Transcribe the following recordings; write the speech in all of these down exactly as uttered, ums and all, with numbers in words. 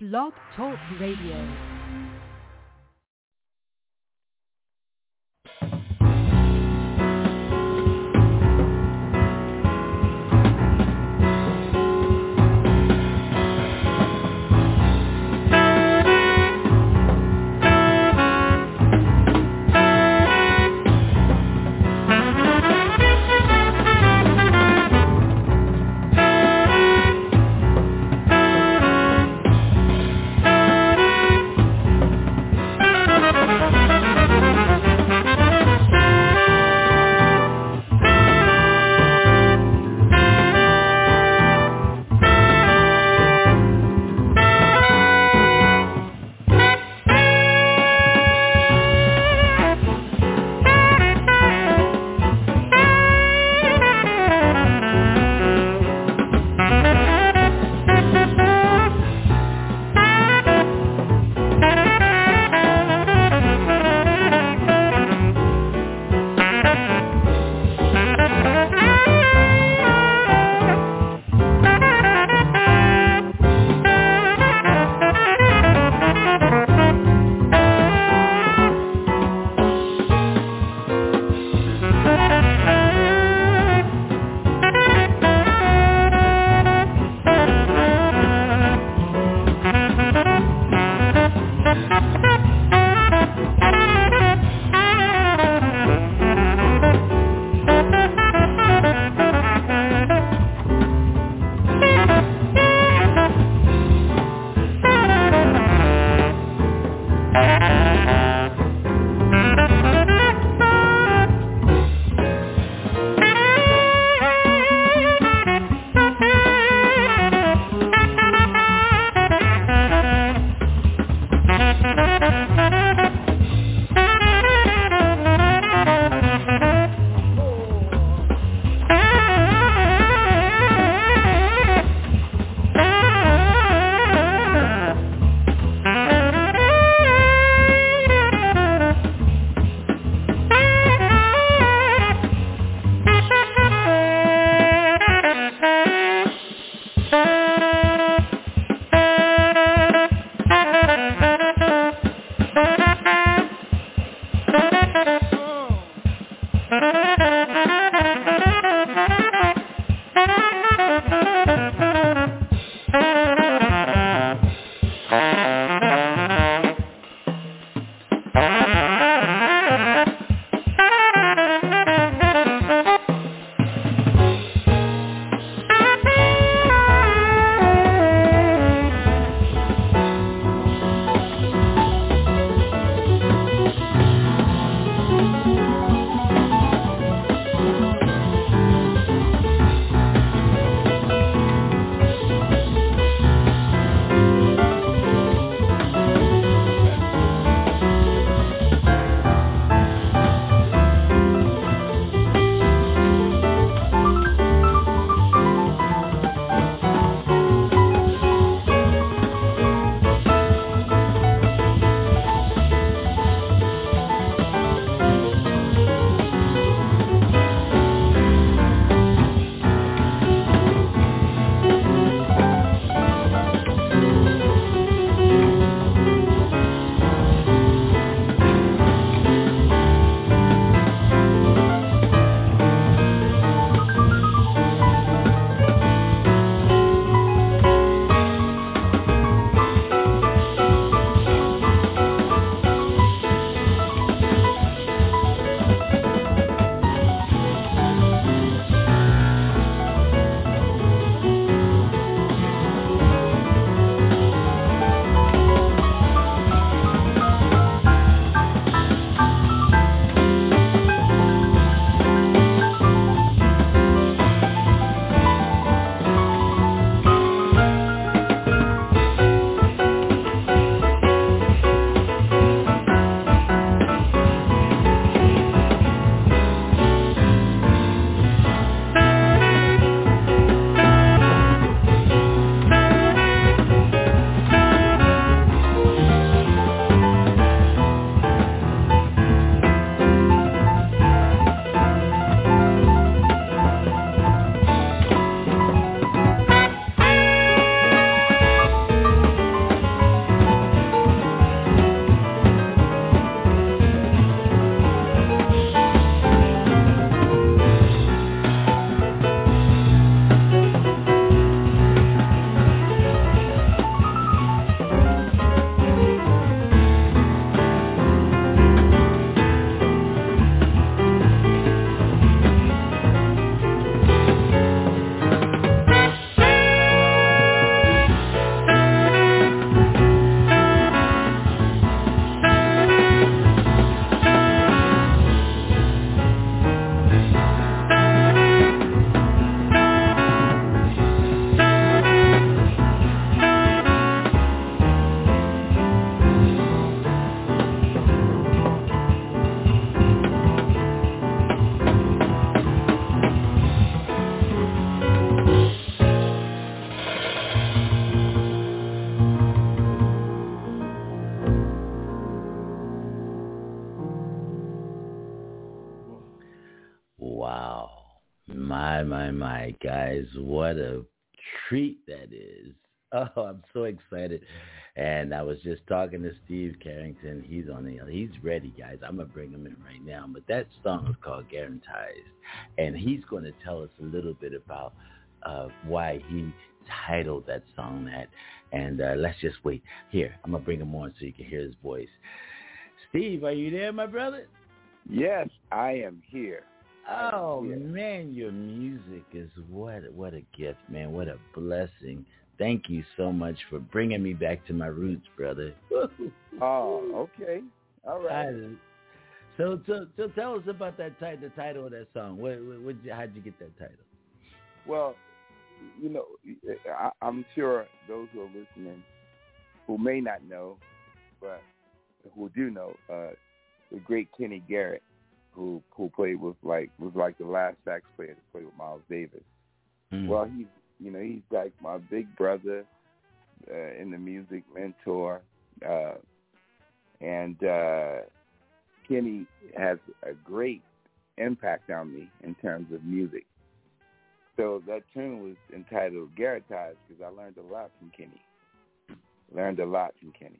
Blog Talk Radio. My, my, my, guys, what a treat that is. Oh, I'm so excited. And I was just talking to Steve Carrington. He's on the, he's ready, guys. I'm going to bring him in right now. But that song is called Guarantees. And he's going to tell us a little bit about uh, why he titled that song that. And uh, let's just wait. Here, I'm going to bring him on so you can hear his voice. Steve, are you there, my brother? Yes, I am here. Oh man, your music is what what a gift, man. What a blessing. Thank you so much for bringing me back to my roots, brother. Oh, okay. All right. I, so, so, so tell us about that title, the title of that song. What, what, what, how'd you get that title? Well, you know, I, I'm sure those who are listening who may not know, but who do know, uh, the great Kenny Garrett, who who played with like was like the last sax player to play with Miles Davis. Mm. Well, he's you know he's like my big brother uh, in the music, mentor, uh, and uh, Kenny has a great impact on me in terms of music. So that tune was entitled Guarantees because I learned a lot from Kenny. Learned a lot from Kenny.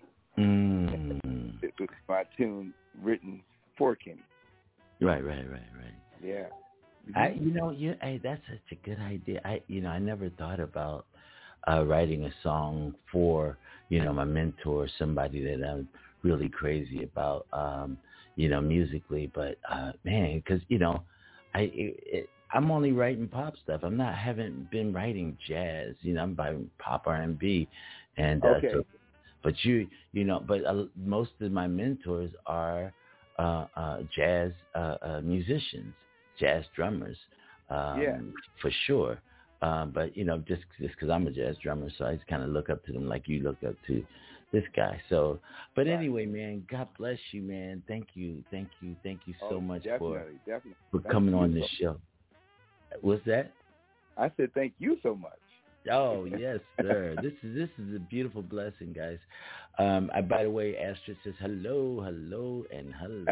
Mm. It was my tune written for Kenny. Right, right, right, right. Yeah. Mm-hmm. I, you know, you, hey, that's such a good idea. I, you know, I never thought about uh, writing a song for, you know, my mentor, somebody that I'm really crazy about, um, you know, musically. But uh, man, because you know, I, it, it, I'm only writing pop stuff. I'm not, haven't been writing jazz. You know, I'm writing pop R and B, and uh, okay. so, but you, you know, but uh, most of my mentors are. Uh, uh, jazz uh, uh, musicians, jazz drummers, um, yeah. for sure. Um, but you know, just just because I'm a jazz drummer, so I just kind of look up to them like you look up to this guy. So, but right. anyway, man, God bless you, man. Thank you, thank you, thank you so oh, much definitely, for definitely. for thank coming on so this show. What's that? I said thank you so much. Oh yes, sir. This is this is a beautiful blessing, guys. Um, I, by the way, Astrid says hello, hello, and hello.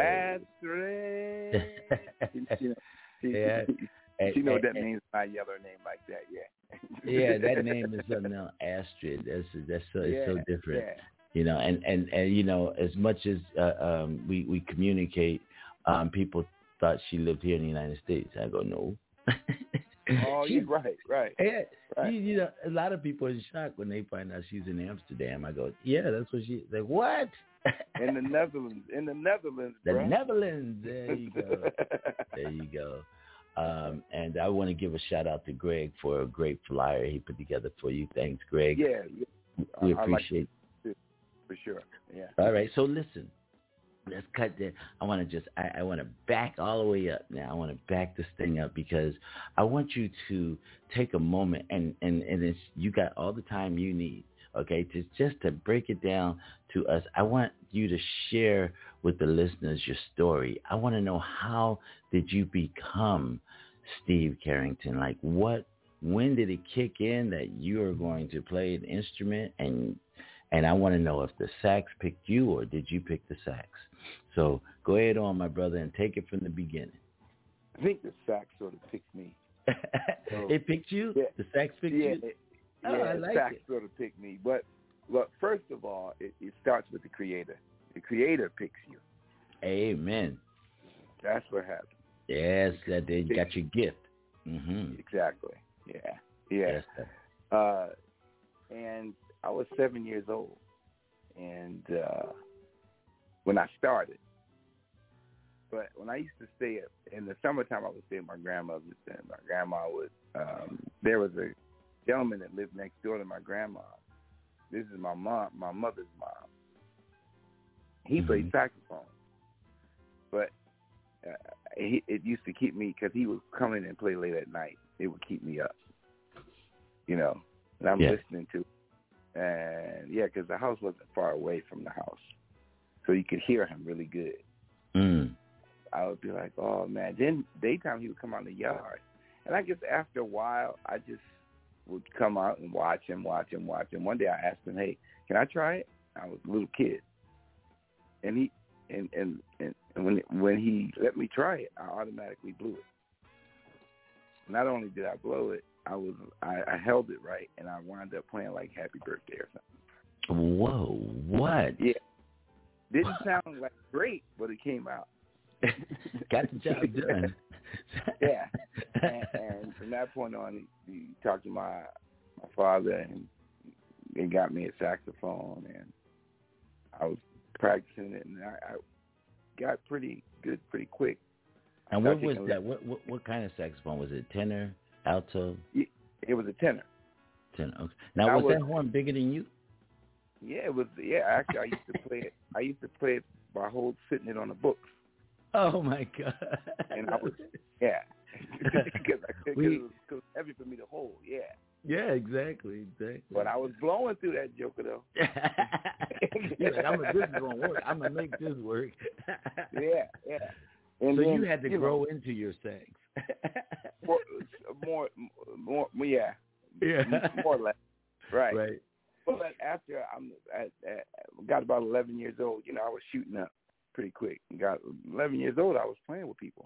Astrid. you know, she, yeah. she, she know what that means. I yell her name like that. Yeah. yeah, that name is something else. Astrid. That's that's so it's yeah, so different. Yeah. You know, and, and, and you know, as much as uh, um, we we communicate, um, people thought she lived here in the United States. I go no. Oh, she, yeah, right, right. Yeah, right. You, you know, a lot of people are shocked when they find out she's in Amsterdam. I go, yeah, that's what she. Like what? In the Netherlands, in the Netherlands, the bro. Netherlands. There you go. There you go. Um, and I want to give a shout out to Greg for a great flyer he put together for you. Thanks, Greg. Yeah, yeah. we I, appreciate I like it for sure. Yeah. All right, so listen. Let's cut that. I want to just, I, I want to back all the way up now. I want to back this thing up because I want you to take a moment and, and, and it's, you got all the time you need, okay, to just to break it down to us. I want you to share with the listeners your story. I want to know, how did you become Steve Carrington? Like what, when did it kick in that you are going to play an instrument? And And I want to know if the sax picked you or did you pick the sax? So go ahead on, my brother, and take it from the beginning. I think the sax sort of picked me. So, it picked you? Yeah, the sax picked yeah, you? It, oh, yeah, I like the sax it. sort of picked me. But, but first of all, it, it starts with the creator. The creator picks you. Amen. That's what happens. Yes, that they got your gift. Mm-hmm. Exactly. Yeah. Yeah. Yes, sir. Uh, and I was seven years old, and uh, when I started, but when I used to stay at, in the summertime, I would stay at my grandmother's, and my grandma would. Um, there was a gentleman that lived next door to my grandma. This is my mom, my mother's mom. He mm-hmm. played saxophone, but uh, he, it used to keep me because he would come in and play late at night. It would keep me up, you know. And I'm yeah. listening to. And, yeah, because the house wasn't far away from the house. So you could hear him really good. Mm. I would be like, oh, man. Then daytime he would come out in the yard. And I guess after a while, I just would come out and watch him, watch him, watch him. One day I asked him, hey, can I try it? I was a little kid. And he and, and, and when when he let me try it, I automatically blew it. not only did I blow it, I was I, I held it right, and I wound up playing like Happy Birthday or something. Whoa, what? Yeah, didn't sound like great, but it came out. Got the job done. Yeah, and, and from that point on, he, he talked to my my father, and he got me a saxophone, and I was practicing it, and I, I got pretty good pretty quick. And what was that? What, what what kind of saxophone was it? Tenor, alto? It was a tenor. Tenor. Okay. Now was, was that horn bigger than you? Yeah, it was. Yeah, actually, I used to play it. I used to play it by hold sitting it on the books. Oh my God! And I was, yeah, because it was heavy for me to hold. Yeah. Yeah, exactly, exactly. But I was blowing through that joker though. You're like, I'm a, this is gonna work. I'm gonna make this work. Yeah, yeah. And so then, you had to you grow know, into your sax. more, more, more, yeah, yeah, more or less, right, right. But after I'm, I, I got about eleven years old, you know, I was shooting up pretty quick. Got eleven years old, I was playing with people.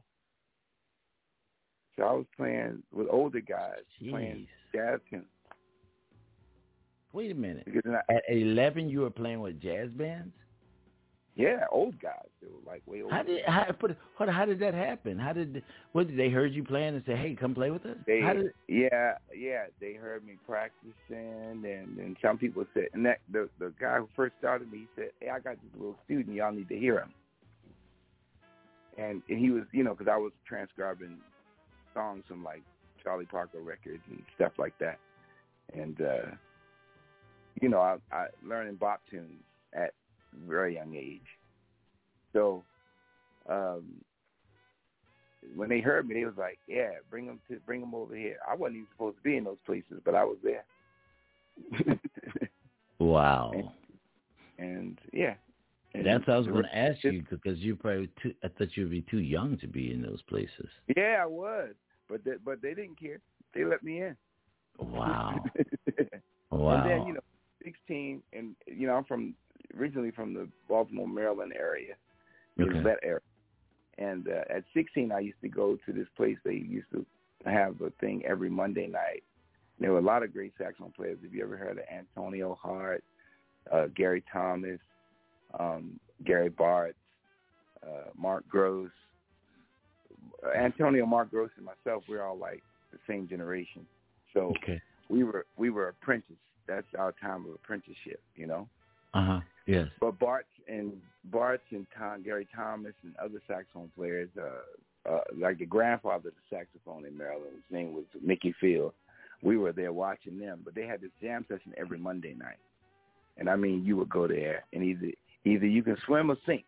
So I was playing with older guys, Jeez. playing jazz tunes. Wait a minute. I, At eleven, you were playing with jazz bands? Yeah, old guys. They were like way older. How did how, put, how, how did that happen? How did what did they heard you playing and say, "Hey, come play with us"? They, how did, yeah, yeah. They heard me practicing, and and some people said, and that the the guy who first started me, he said, "Hey, I got this little student. Y'all need to hear him." And, and he was, you know, because I was transcribing songs from like Charlie Parker records and stuff like that, and uh, you know, I, I learning bop tunes at a very young age. So um, when they heard me, they was like, "Yeah, bring them to bring them over here." I wasn't even supposed to be in those places, but I was there. Wow. And, and yeah. And that's what I was going to ask you, because you probably too, I thought you'd be too young to be in those places. Yeah, I was, but they, but they didn't care. They let me in. Wow. Wow. And then, you know, sixteen, and you know, I'm from originally from the Baltimore, Maryland area, okay. that area. And uh, at sixteen, I used to go to this place. They used to have a thing every Monday night. There were a lot of great saxophone players. Have you ever heard of Antonio Hart, uh, Gary Thomas, um, Gary Bartz, uh, Mark Gross? Uh, Antonio, Mark Gross, and myself, we're all like the same generation. So okay. we were we were apprentices. That's our time of apprenticeship, you know. Uh huh. Yes. But Bartz and Bartz and Tom, Gary Thomas and other saxophone players, uh, uh, like the grandfather of the saxophone in Maryland, his name was Mickey Field. We were there watching them, but they had this jam session every Monday night. And I mean, you would go there, and either either you can swim or sink.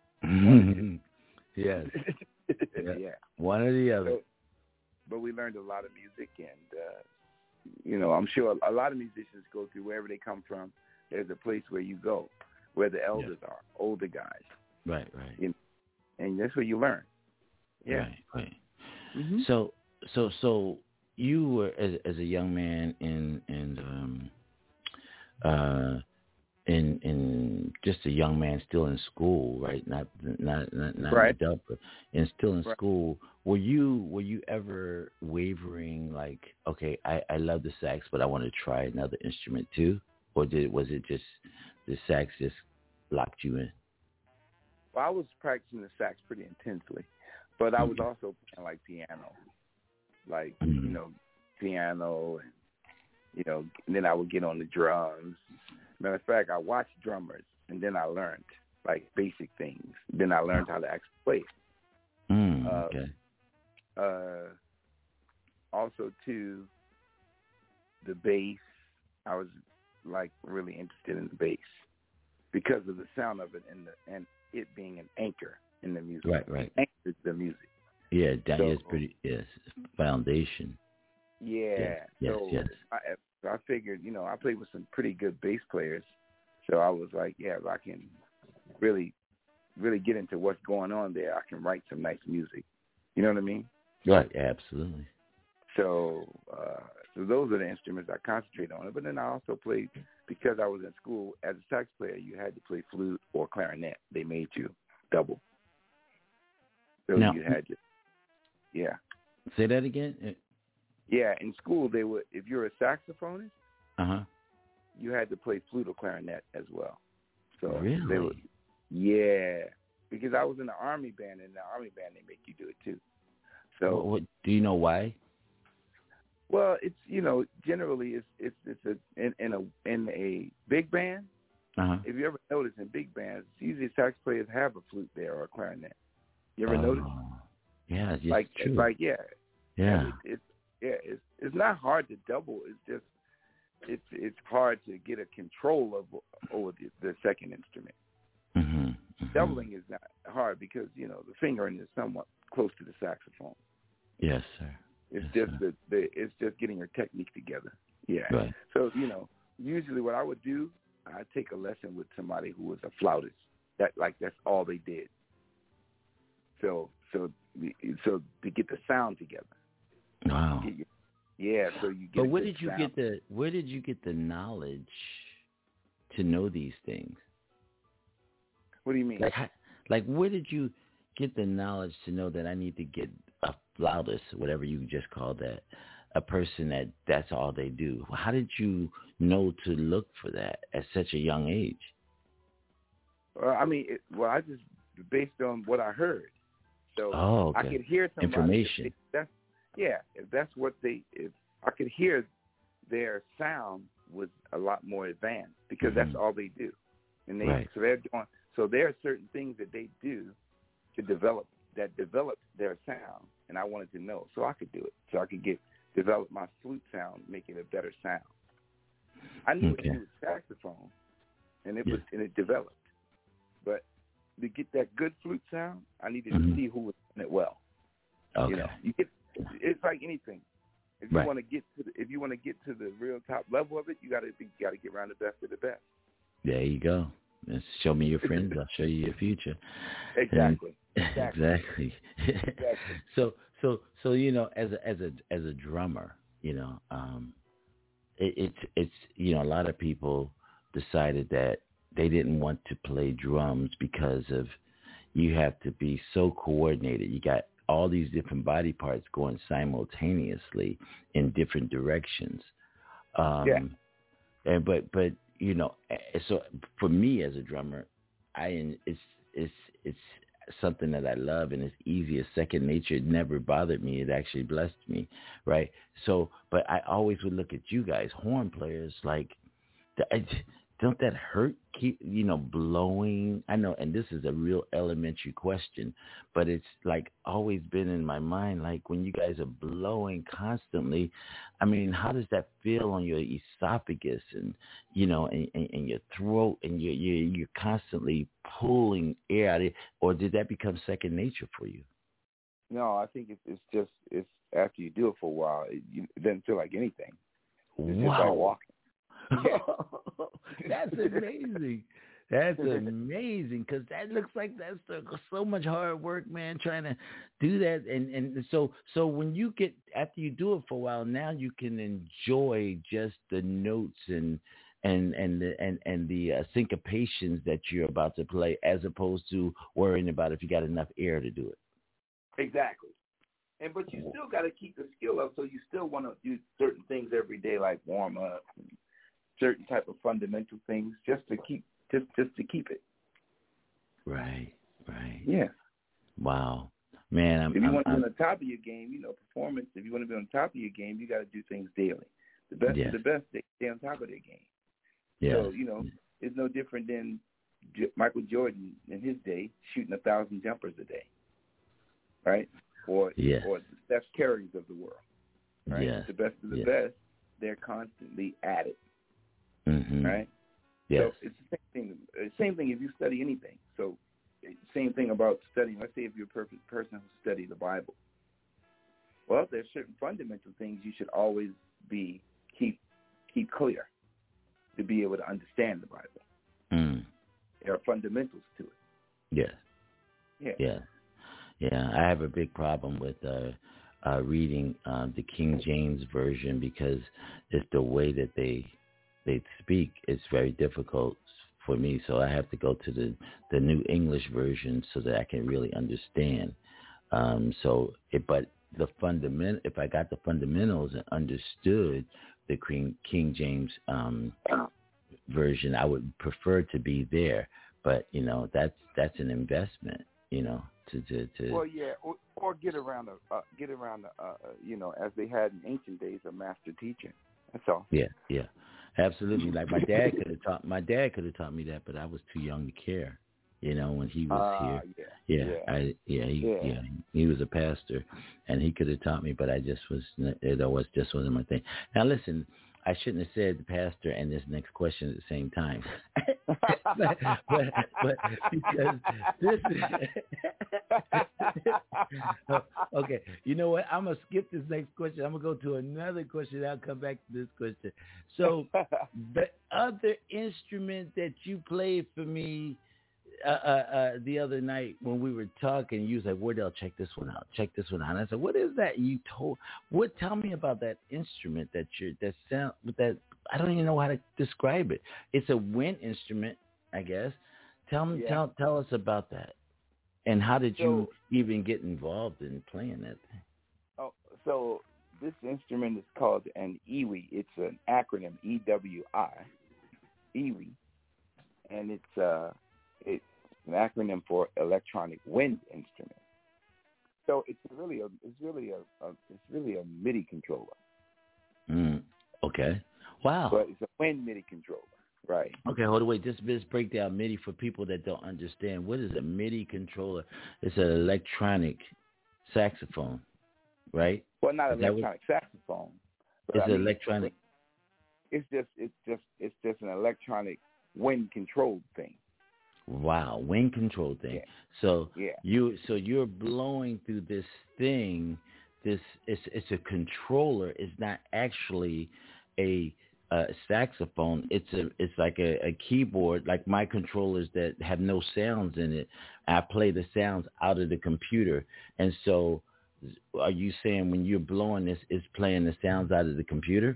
Yes. Yeah. Yeah. One or the other. So, but we learned a lot of music, and uh, you know, I'm sure a lot of musicians go through wherever they come from. There's a place where you go, where the elders yeah. are, older guys. Right, right. You know, and that's where you learn. Yeah. Right, right. Mm-hmm. So, so, so you were as as a young man in in um uh in in just a young man still in school, right? Not not not, not right. an adult, but and still in right. school. Were you were you ever wavering, like, okay, I, I love the sax, but I want to try another instrument too? Or did was it just the sax just locked you in? Well, I was practicing the sax pretty intensely, but I was also playing like piano, like mm-hmm. you know, piano, and you know, and then I would get on the drums. Matter of fact, I watched drummers, and then I learned like basic things. Then I learned how to actually play. Mm, uh, okay. Uh, also, too, the bass. I was like really interested in the bass because of the sound of it and the and it being an anchor in the music. Right, right. It anchors the music. Yeah, that so, is pretty. Yes, foundation. Yeah. Yes, yes. So yes. I, I figured, you know, I played with some pretty good bass players, so I was like, yeah, if I can really, really get into what's going on there, I can write some nice music. You know what I mean? Right. Absolutely. So, uh, so those are the instruments I concentrate on. But then I also played, because I was in school as a sax player, you had to play flute or clarinet. They made you double. So now, you had to, yeah. Say that again. Yeah, in school they would. If you're a saxophonist, uh huh, you had to play flute or clarinet as well. So really, they would, yeah, because I was in the army band, and in the army band they make you do it too. So, what, what do you know why? Well, it's you know generally it's it's it's a in, in a in a big band. Uh-huh. If you ever notice in big bands, usually sax players have a flute there or a clarinet. You ever oh, notice? Yeah, it's like true. It's like yeah, yeah, it, it's yeah, it's it's not hard to double. It's just it's it's hard to get a control of over the, the second instrument. mm-hmm. Mm-hmm. Doubling is not hard because you know the fingering is somewhat close to the saxophone. Yes, sir. It's yes, just sir. the, the it's just getting your technique together. Yeah. Right. So you know, usually what I would do, I take a lesson with somebody who was a flautist. That like that's all they did. So so so to get the sound together. Wow. Your, yeah. So you get. But a where good did you sound. get the where did you get the knowledge to know these things? What do you mean? Like, like where did you get the knowledge to know that I need to get a flautist, whatever you just called that, a person that that's all they do? How did you know to look for that at such a young age? Well, I mean, it, well, I just based on what I heard. So oh, okay. I could hear somebody. Information. If that's, yeah, if that's what they, if I could hear their sound was a lot more advanced because mm-hmm. that's all they do, and they right. so they're doing. So there are certain things that they do to develop that develop their sound, and I wanted to know, so I could do it, so I could get develop my flute sound, make it a better sound. I knew okay. it was saxophone, and it yeah. was and it developed, but to get that good flute sound, I needed mm-hmm. to see who was doing it well. Okay. You know, you get it's like anything. If you right. want to get to the, if you want to get to the real top level of it, you got to you got to get around the best of the best. There you go. Just show me your friends, I'll show you your future. Exactly. And, exactly. exactly. exactly. So so so you know, as a as a as a drummer, you know, um, it, it's it's you know, a lot of people decided that they didn't want to play drums because of you have to be so coordinated. You got all these different body parts going simultaneously in different directions. Um, yeah. And but but you know, so for me as a drummer, I it's it's it's something that I love and it's easy. It's second nature. It never bothered me. It actually blessed me, right? So, but I always would look at you guys, horn players, like, I, don't that hurt? Keep you know blowing. I know, and this is a real elementary question, but it's like always been in my mind. Like when you guys are blowing constantly, I mean, how does that feel on your esophagus and you know, and, and, and your throat, and you're you're you're constantly pulling air out of it, or did that become second nature for you? No, I think it's, it's just it's after you do it for a while, it, you, it doesn't feel like anything. It's wow. just like walking. Yeah. That's amazing. That's amazing because that looks like that's so much hard work, man, trying to do that. And, and so so when you get, after you do it for a while, now you can enjoy just the notes and and and the, and, and the uh, syncopations that you're about to play as opposed to worrying about if you got enough air to do it. Exactly. And but you still got to keep the skill up, so you still want to do certain things every day, like warm up, and certain type of fundamental things, just to keep just just to keep it. Right, right. Yeah. Wow, man. I'm, if you I'm, want to be I'm, on the top of your game, you know, performance. If you want to be on the top of your game, you got to do things daily. The best yes. of the best, they stay on top of their game. Yes. So you know, it's no different than J- Michael Jordan in his day shooting a thousand jumpers a day, right? Or yes. or the Steph Currys of the world, right? Yes. The best of the yes. best, they're constantly at it, mm-hmm. right? Yes. So it's the same thing. Same thing if you study anything. So same thing about studying. Let's say if you're a perfect person who studies the Bible. Well, there's certain fundamental things you should always be keep keep clear to be able to understand the Bible. Mm. There are fundamentals to it. Yes. Yeah. Yeah. Yeah. I have a big problem with uh, uh, reading uh, the King James version because it's the way that they they speak. It's very difficult for me, so I have to go to the, the New English version so that I can really understand. Um, so, it, but the fundament, if I got the fundamentals and understood the King, King James um, version, I would prefer to be there. But you know, that's that's an investment. You know, to to, to well, yeah, or, or get around a uh, get around a, uh, you know, as they had in ancient days, a master teacher. That's all. Yeah, yeah, absolutely. Like my dad could have taught my dad could have taught me that, but I was too young to care. You know, when he was uh, here. Yeah, yeah, yeah, I yeah he yeah. yeah he was a pastor, and he could have taught me, but I just was it was just wasn't my thing. Now listen, I shouldn't have said the pastor and this next question at the same time, but, but but because this okay, you know what? I'm gonna skip this next question. I'm gonna go to another question. I'll come back to this question. So the other instrument that you played for me uh, uh, uh, the other night when we were talking, you was like, "Wardell, check this one out. Check this one out." And I said, "What is that?" You told what? Tell me about that instrument that you're that sound that I don't even know how to describe it. It's a wind instrument, I guess. Tell me, Yeah. tell tell us about that. And how did you So- even get involved in playing that thing? Oh, so this instrument is called an E W I. It's an acronym, E W I, E W I, and it's uh, it's an acronym for electronic wind instrument. So it's really a, it's really a, a it's really a MIDI controller. Mm, okay. Wow. But it's a wind MIDI controller, right? Okay, hold on, wait. Just, just break down MIDI for people that don't understand. What is a MIDI controller? It's an electronic saxophone, right? Well, not Is that electronic saxophone. But It's I mean, electronic. It's just it's just it's just an electronic wind controlled thing. Wow, wind control thing. Yeah. So Yeah. you so you're blowing through this thing. This it's it's a controller. It's not actually a uh, saxophone. It's a it's like a, a keyboard, like my controllers that have no sounds in it. I play the sounds out of the computer. And so, are you saying when you're blowing this, it's playing the sounds out of the computer,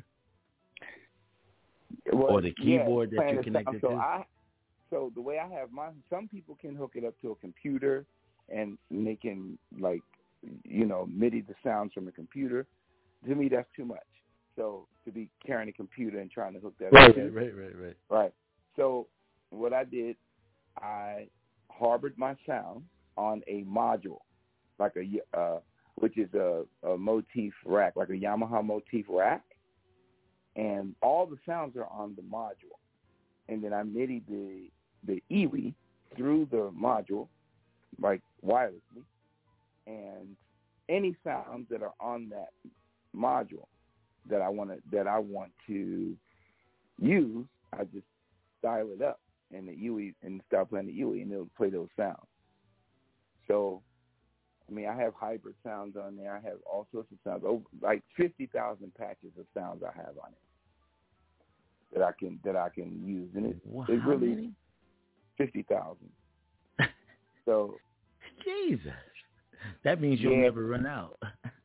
Well, or the keyboard yeah, that you're the sound. connected so to? I, so the way I have mine, some people can hook it up to a computer, and they can like, you know, MIDI the sounds from a computer. To me, that's too much. So to be carrying a computer and trying to hook that Right, up, right, right, right, right. right. So what I did, I harbored my sound on a module, like a uh, which is a, a motif rack, like a Yamaha motif rack, and all the sounds are on the module. And then I MIDI the the E W I through the module, like wirelessly, and any sounds that are on that module that I want to that I want to use, I just dial it up and the E W I and start playing the E W I, and it'll play those sounds. So, I mean, I have hybrid sounds on there. I have all sorts of sounds, over like fifty thousand patches of sounds I have on it that I can that I can use, and it, Wow, it how really many? fifty thousand. So, Jesus, that means you'll Yeah. never run out.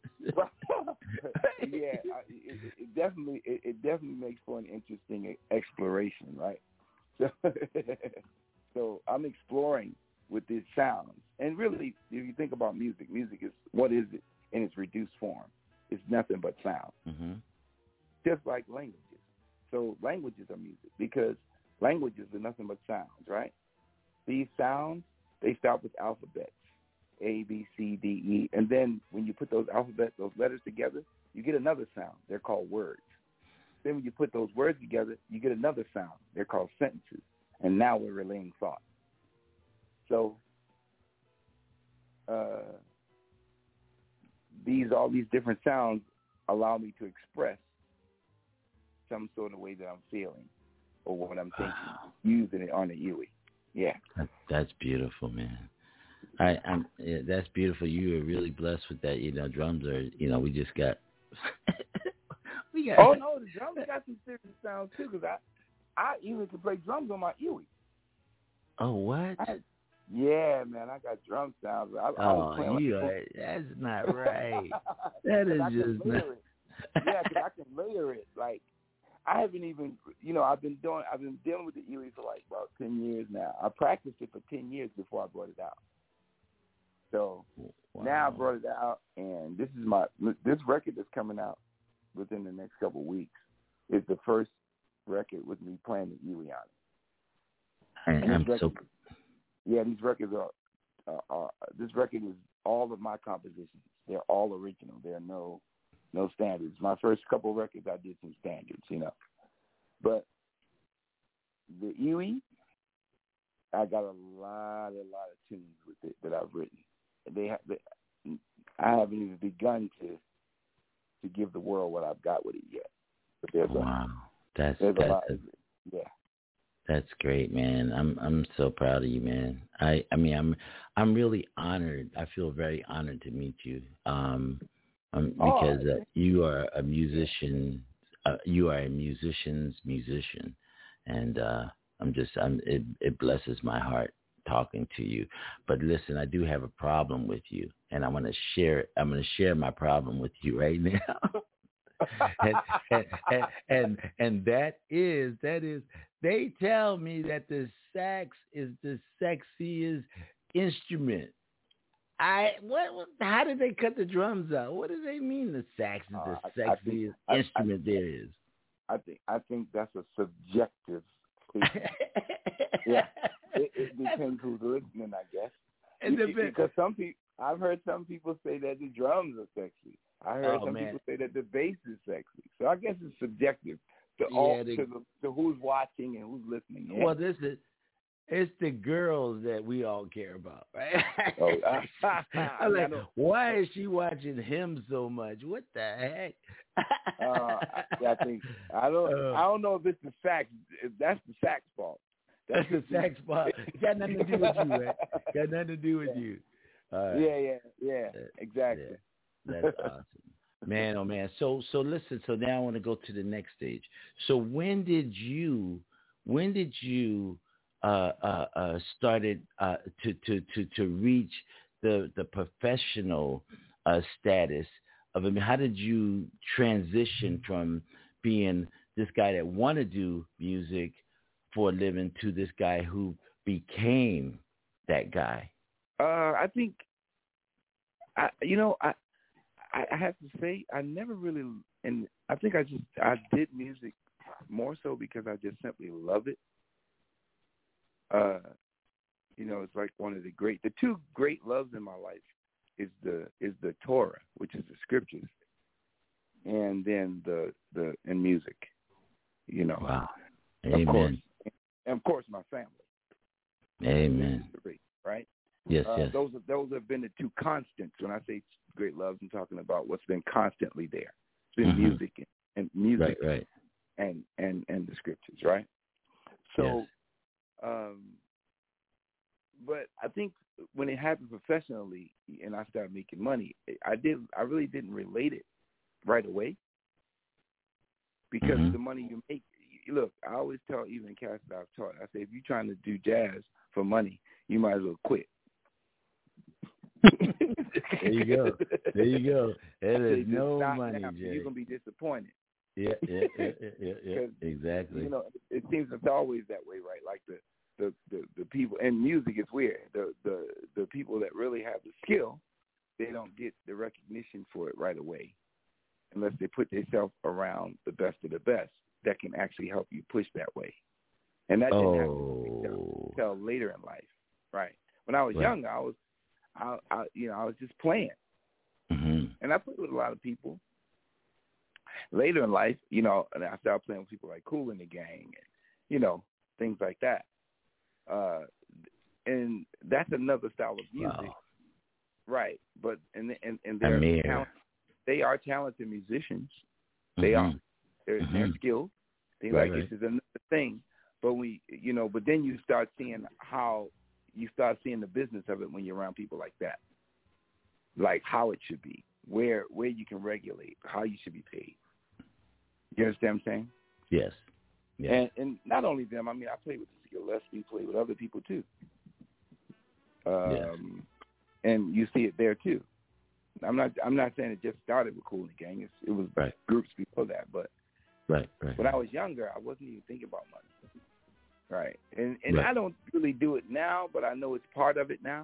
yeah, I, it, it definitely it, it definitely makes for an interesting exploration, right? So, so I'm exploring with these sounds, and really, if you think about music, music is what is it in its reduced form? It's nothing but sound, Mm-hmm. just like languages. So languages are music because languages are nothing but sounds, right? These sounds, they start with alphabets. A, B, C, D, E. And then when you put those alphabets, those letters together, you get another sound. They're called words. Then when you put those words together, you get another sound. They're called sentences. And now we're relaying thought. So uh, these all these different sounds allow me to express some sort of way that I'm feeling or what I'm thinking, using it on the E W I. Yeah. That, that's beautiful, man. I, I'm. Yeah, that's beautiful. You are really blessed with that. You know, drums are. You know, we just got. we got. Oh no, the drums got some serious sounds too. Cause I, I even can play drums on my E W I. Oh what? I, yeah, man, I got drum sounds. I, I was Oh, playing you like, are. That's not right. That is I can just layer not. it. Yeah, cause I can layer it. Like I haven't even, you know, I've been doing, I've been dealing with the E W I for like about ten years now. I practiced it for ten years before I brought it out. So wow. now I brought it out, and this is my this record that's coming out within the next couple of weeks. Is the first record with me playing the Huey on it. And I'm record, so. Yeah, these records are, uh, are. This record is all of my compositions. They're all original. There are no no standards. My first couple of records, I did some standards, you know. But the Huey, I got a lot, a lot of tunes with it that I've written. They, have, they I haven't even begun to to give the world what I've got with it yet. But there's wow, a, that's there's that's a lot. a, Of it. Yeah. That's great, man. I'm I'm so proud of you, man. I, I mean, I'm I'm really honored. I feel very honored to meet you, um, um because uh, you are a musician. Uh, you are a musician's musician, and uh, I'm just I'm it, it blesses my heart talking to you. But listen, I do have a problem with you, and I'm gonna share it. I'm gonna share my problem with you right now. and, and, and and and that is that is they tell me that the sax is the sexiest instrument. I what, what how did they cut the drums out? What do they mean the sax is the Uh, sexiest I, I think, instrument I, I, there is? I think I think that's a subjective statement. Yeah, it, it depends who's listening, I guess. It You- depends. Because some people, I've heard some people say that the drums are sexy. I heard Oh, some man. people say that the bass is sexy. So I guess it's subjective to Yeah, all they- to, the, to who's watching and who's listening. Yeah. Well, this is it's the girls that we all care about, right? Oh, I'm like, I know. why is she watching him so much? What the heck? uh, I, I think I don't. Uh, I don't know if it's the sax. If that's the sax fault. That's the sax fault. Got nothing to do with you, man. Got nothing to do with Yeah. you. All right. Yeah, yeah, yeah. Exactly. Yeah. That's awesome. Man, oh man. So so listen, so now I want to go to the next stage. So when did you when did you uh uh, uh started uh to, to, to, to reach the the professional uh status of I mean, how did you transition from being this guy that wanted to do music for a living to this guy who became that guy? Uh, I think, I you know, I, I I have to say I never really, and I think I just I did music more so because I just simply love it. Uh, you know, it's like one of the great, the two great loves in my life is the is the Torah, which is the scriptures, and then the the and music. You know, Wow. of Amen. course, and of course my family. Amen. Right. Yes, Uh, yes. those are, those have been the two constants. When I say great loves, I'm talking about what's been constantly there. It's been Mhm. music and, and music Right, right. and, and, and the scriptures, right? So, Yes. um, but I think when it happened professionally and I started making money, I did I really didn't relate it right away because Mhm. the money you make. Look, I always tell even cats that I've taught, I say if you're trying to do jazz for money, you might as well quit. There you go. There you go. There is no not money, now, Jay. You're gonna be disappointed. Yeah, yeah, yeah, yeah, yeah, yeah. Exactly. You know, it, it seems it's always that way, right? Like the, the, the, the people and music is weird. The the the people that really have the skill, they don't get the recognition for it right away, unless they put themselves around the best of the best that can actually help you push that way. And that didn't oh. happen until later in life, right? When I was Right. younger, I was, I, I, you know, I was just playing, Mm-hmm. and I played with a lot of people. Later in life, you know, and I started playing with people like Kool and the Gang, and, you know, things like that. Uh, and that's another style of music, Wow. right? But and and and they're Amir. talent, they are talented musicians. They Mhm. are. They're, Mhm. they're skilled. They Right, like right. this is another thing. But we, you know, but then you start seeing how you start seeing the business of it when you're around people like that, like how it should be, where where you can regulate, how you should be paid. You understand what I'm saying? Yes. Yes. And and not only them. I mean, I played with Gillespie, played with other people too. Um, Yes. And you see it there too. I'm not I'm not saying it just started with Kool and the Gang. It's, it was Right. groups before that, but. Right, right. When I was younger, I wasn't even thinking about money. Right. And and Right. I don't really do it now, but I know it's part of it now.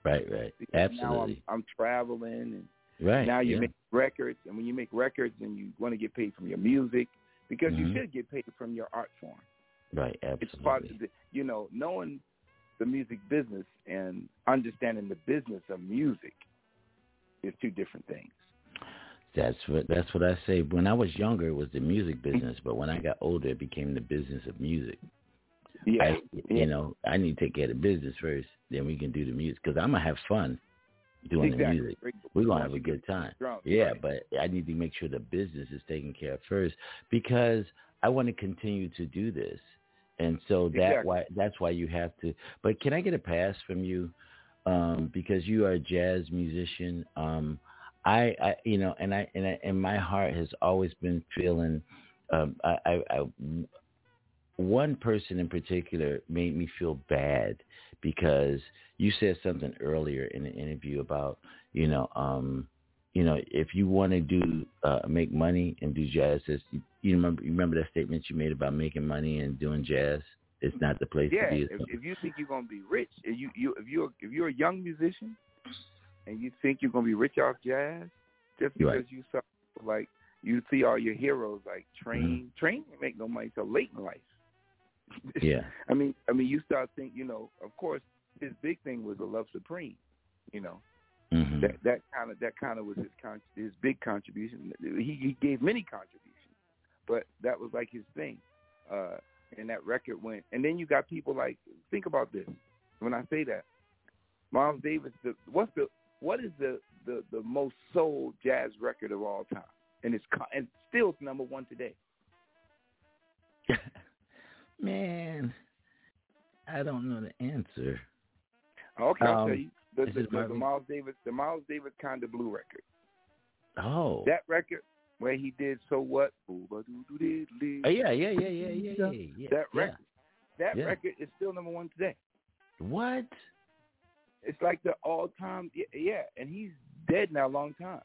Right, right. Because Absolutely. Now I'm, I'm traveling, and right. now you yeah. make records, and when you make records, and you want to get paid from your music, because mm-hmm. you should get paid from your art form. Right, absolutely. It's part of the, you know, knowing the music business and understanding the business of music is two different things. That's what that's what I say. When I was younger, it was the music business, but when I got older, it became the business of music. Yeah, I, yeah. you know, I need to take care of the business first, then we can do the music, because I'm gonna have fun doing exactly. the music. We're gonna have a good time. Drunk, yeah, right. but I need to make sure the business is taken care of first, because I want to continue to do this, and so that exactly. why that's why you have to. But can I get a pass from you, um, because you are a jazz musician? Um, I, I, you know, and I and I, and my heart has always been feeling. Um, I, I, I one person in particular made me feel bad, because you said something earlier in the interview about, you know, um, you know, if you want to do uh, make money and do jazz, you, you remember you remember that statement you made about making money and doing jazz? It's not the place yeah, to be. if, if you think you're gonna be rich, if you, you if you're if you're a young musician and you think you're gonna be rich off jazz, just because right. you saw like you see all your heroes like Train, mm-hmm. Train didn't make no money till late in life. Yeah. I mean, I mean, you start thinking, you know, of course, his big thing was the Love Supreme, you know, mm-hmm. that that kind of that kind of was his con- his big contribution. He he gave many contributions, but that was like his thing, uh, and that record went. And then you got people like, think about this. When I say that, Miles Davis, the, what's the what is the, the, the most sold jazz record of all time, and it's and still it's number one today. Man, I don't know the answer. Okay, I'll um, tell you. The, the, the, Marvin? the Miles Davis, the Miles Davis kind of blue record. Oh, that record where he did So What? Oh, oh yeah, yeah, yeah, yeah, yeah, yeah, yeah. That record, yeah. that yeah. record is still number one today. What? It's like the all-time, yeah. And he's dead now, a long time.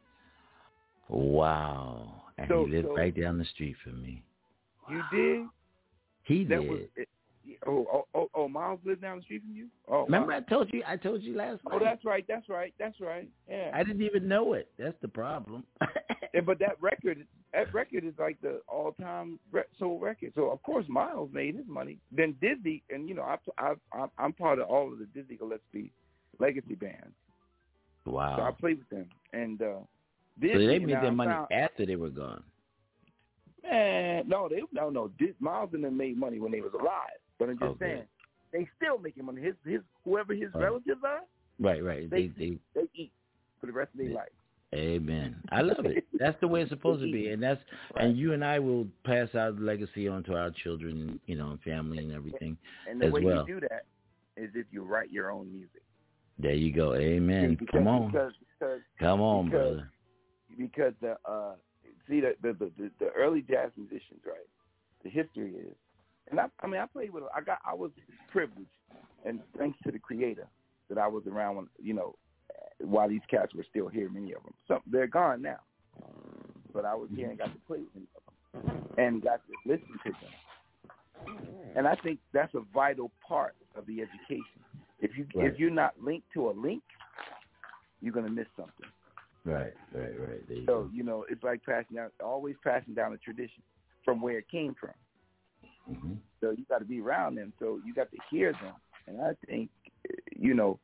Wow, and so, he lived so right down the street from me. You did? He that did. Was, it, oh, oh, oh, oh, Miles lived down the street from you? Oh, remember wow. I told you? I told you last night. Oh, that's right. That's right. That's right. Yeah. I didn't even know it. That's the problem. yeah, but that record, that record is like the all-time re- sold record. So of course Miles made his money. Then Disney, and you know, I, I, I, I'm part of all of the Disney Gillespie legacy bands. Wow. So I played with them, and uh, Disney. So they made their I money found, after they were gone. Man, no, they no no. Dis, Miles and them made money when they was alive. But I'm just okay. saying, they still making money. His his whoever his right. relatives are, right, right. They they they, they eat for the rest of their they, life. Amen. I love it. That's the way it's supposed to be, and that's right. and you and I will pass our legacy on to our children, you know, and family and everything. And the as way well. you do that is if you write your own music. There you go. Amen. Because, Come on. Because, because, Come on, because, brother. Because the uh, see the the, the the early jazz musicians, right? The history is, and I, I mean, I played with. I got. I was privileged, and thanks to the Creator that I was around when you know, while these cats were still here. Many of them, some they're gone now, but I was here and got to play with them, and got to listen to them. And I think that's a vital part of the education. If you right. if you're not linked to a link, you're gonna miss something. Right, right, right. There you so go. you know, it's like passing down, always passing down a tradition from where it came from. Mm-hmm. So you got to be around them. So you got to hear them. And I think, you know,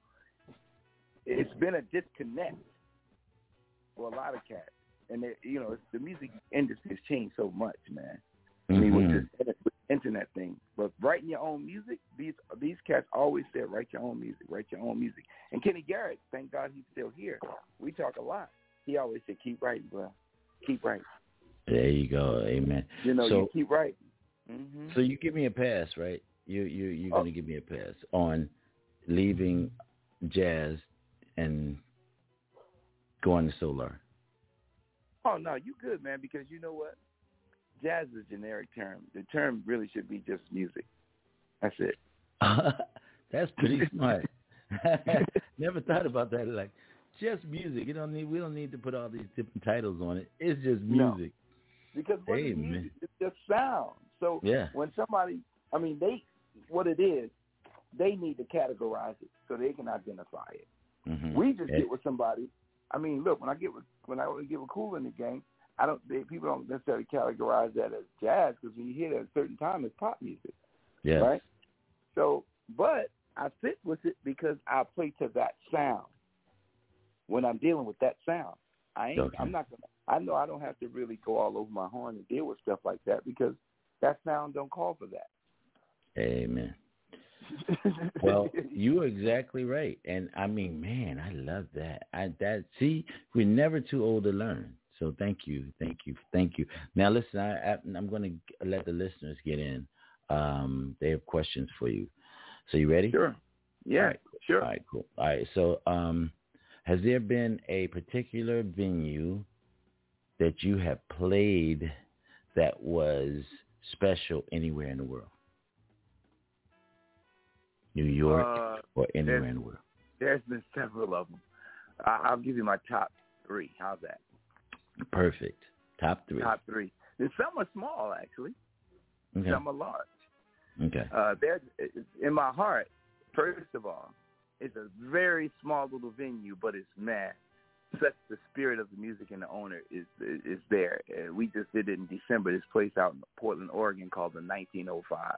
it's been a disconnect for a lot of cats. And, they, you know, the music industry has changed so much, man. Mm-hmm. I mean, with this internet thing. But writing your own music, these these cats always said, write your own music, write your own music. And Kenny Garrett, thank God he's still here. We talk a lot. He always said, keep writing, bro. Keep writing. There you go. Amen. You know, so, you keep writing. Mm-hmm. So you give me a pass, right? You you you're oh. gonna give me a pass on leaving jazz and going to solar. Oh no, you good, man. Because you know what, jazz is a generic term. The term really should be just music. That's it. That's pretty smart. Never thought about that. Like just music. You don't need. We don't need to put all these different titles on it. It's just music. No. Because what hey, is music? Man. It's just sound. So yeah. when somebody, I mean, they, what it is, they need to categorize it so they can identify it. Mm-hmm. We just yeah. get with somebody. I mean, look, when I get with when I get with Kool in the gang, I don't. They, people don't necessarily categorize that as jazz because when you hear it at a certain time, it's pop music, yes. right? So, but I sit with it because I play to that sound. When I'm dealing with that sound, I ain't. Okay. I'm not gonna. I know I don't have to really go all over my horn and deal with stuff like that because that sound don't call for that. Amen. Well, you're exactly right, and I mean, man, I love that. I that see, we're never too old to learn. So thank you, thank you, thank you. Now listen, I, I I'm going to let the listeners get in. Um, they have questions for you. So you ready? Sure. Yeah. All right. Sure. All right. Cool. All right. So, um, has there been a particular venue that you have played that was special anywhere in the world? New York uh, or anywhere in the world? There's been several of them. I, I'll give you my top three. How's that? Perfect. Top three. Top three. And some are small, actually. Okay. Some are large. Okay. Uh, there's, in my heart, first of all, it's a very small little venue, but it's mad. Such the spirit of the music and the owner is is there. Uh, we just did it in December. This place out in Portland, Oregon, called the nineteen oh five.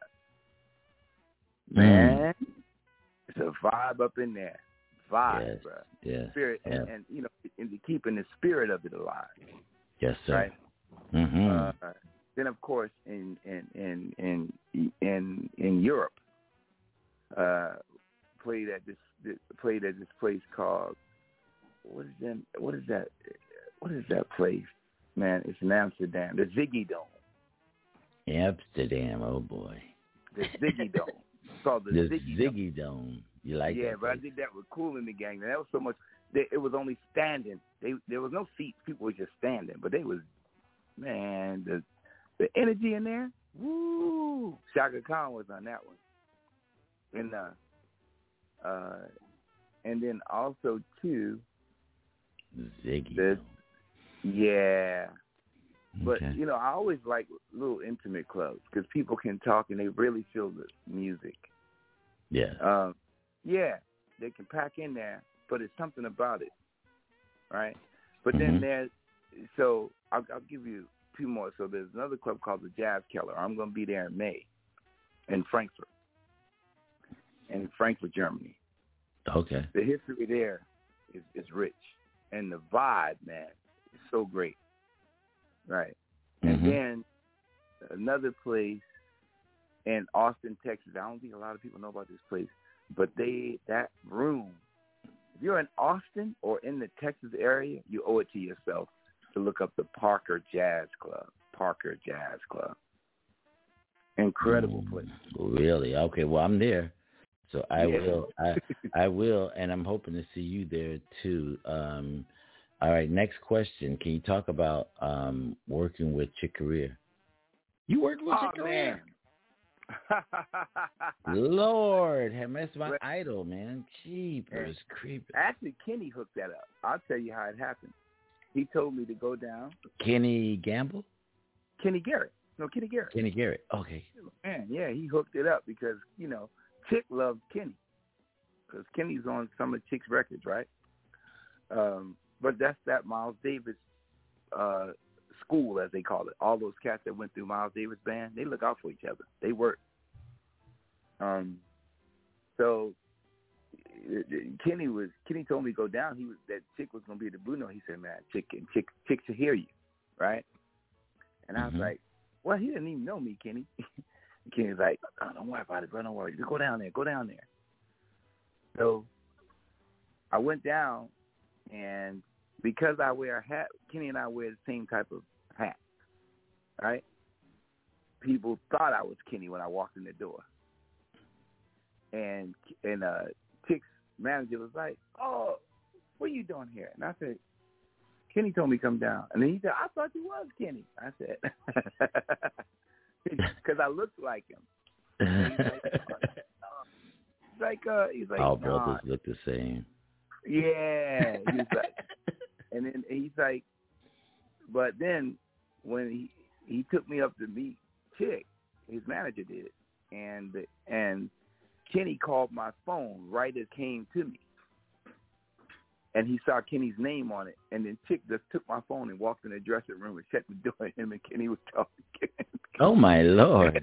Man, mm. It's a vibe up in there. Vibe, yes. bro. Yes. Spirit, yes. and, and you know, and keeping the spirit of it alive. Yes, sir. Right. Mm-hmm. Uh, then, of course, in in in in in, in Europe, uh, played at this played at this place called. What is that? What is that? What is that place? Man, it's in Amsterdam. The Ziggy Dome. Amsterdam, oh boy. The Ziggy Dome. It's called the, the Ziggy, Ziggy Dome. Dome. You like yeah, that? but I did that with Kool in the Gang. And that was so much. They, it was only standing. They there was no seats. People were just standing. But they was, man, the the energy in there. Woo! Shaka Khan was on that one. And uh, uh, and then also too. Ziggy. The, yeah. But, okay. you know, I always like little intimate clubs because people can talk and they really feel the music. Yeah. Um, yeah, they can pack in there, but it's something about it, right? But mm-hmm. then there's, so I'll, I'll give you two more. So there's another club called the Jazz Keller. I'm going to be there in May in Frankfurt, in Frankfurt, Germany. Okay. The history there is, is rich. And the vibe, man, is so great. Right. And mm-hmm. then another place in Austin, Texas. I don't think a lot of people know about this place, but they that room, if you're in Austin or in the Texas area, you owe it to yourself to look up the Parker Jazz Club. Parker Jazz Club. Incredible place. Really? Okay, well, I'm there. So I yeah. will, I, I will, and I'm hoping to see you there too. Um, all right, next question. Can you talk about um, working with Chick Corea? You worked with oh, Chick Corea? Man. Lord, that's my but, idol, man. Jeepers creepers. Actually, Kenny hooked that up. I'll tell you how it happened. He told me to go down. Kenny Gamble? Kenny Garrett. No, Kenny Garrett. Kenny Garrett. Okay. Man, yeah, he hooked it up because, you know, Chick loved Kenny because Kenny's on some of Chick's records, right? Um, but that's that Miles Davis uh, school, as they call it. All those cats that went through Miles Davis band, they look out for each other. They work. Um, so Kenny was Kenny told me to go down. He was that Chick was gonna be at the Blue Note. He said, "Man, Chick and Chick Chick should hear you, right?" And I was mm-hmm. like, "Well, he didn't even know me, Kenny." Kenny's like, oh, "Don't worry about it, bro. Don't worry. Just go down there. Go down there." So I went down, and because I wear a hat, Kenny and I wear the same type of hat, right? People thought I was Kenny when I walked in the door. And and uh, Chick's manager was like, "Oh, what are you doing here?" And I said, "Kenny told me to come down." And then he said, "I thought you was Kenny." I said, because I looked like him. And he's like, oh, he's like, uh, he's like, all nah. brothers look the same. Yeah, he's like, and then he's like, but then when he he took me up to meet Chick, his manager did, and and Kenny called my phone right as it came to me. And he saw Kenny's name on it. And then Chick just took my phone and walked in the dressing room and shut the door, and him and Kenny was talking. Oh, my Lord.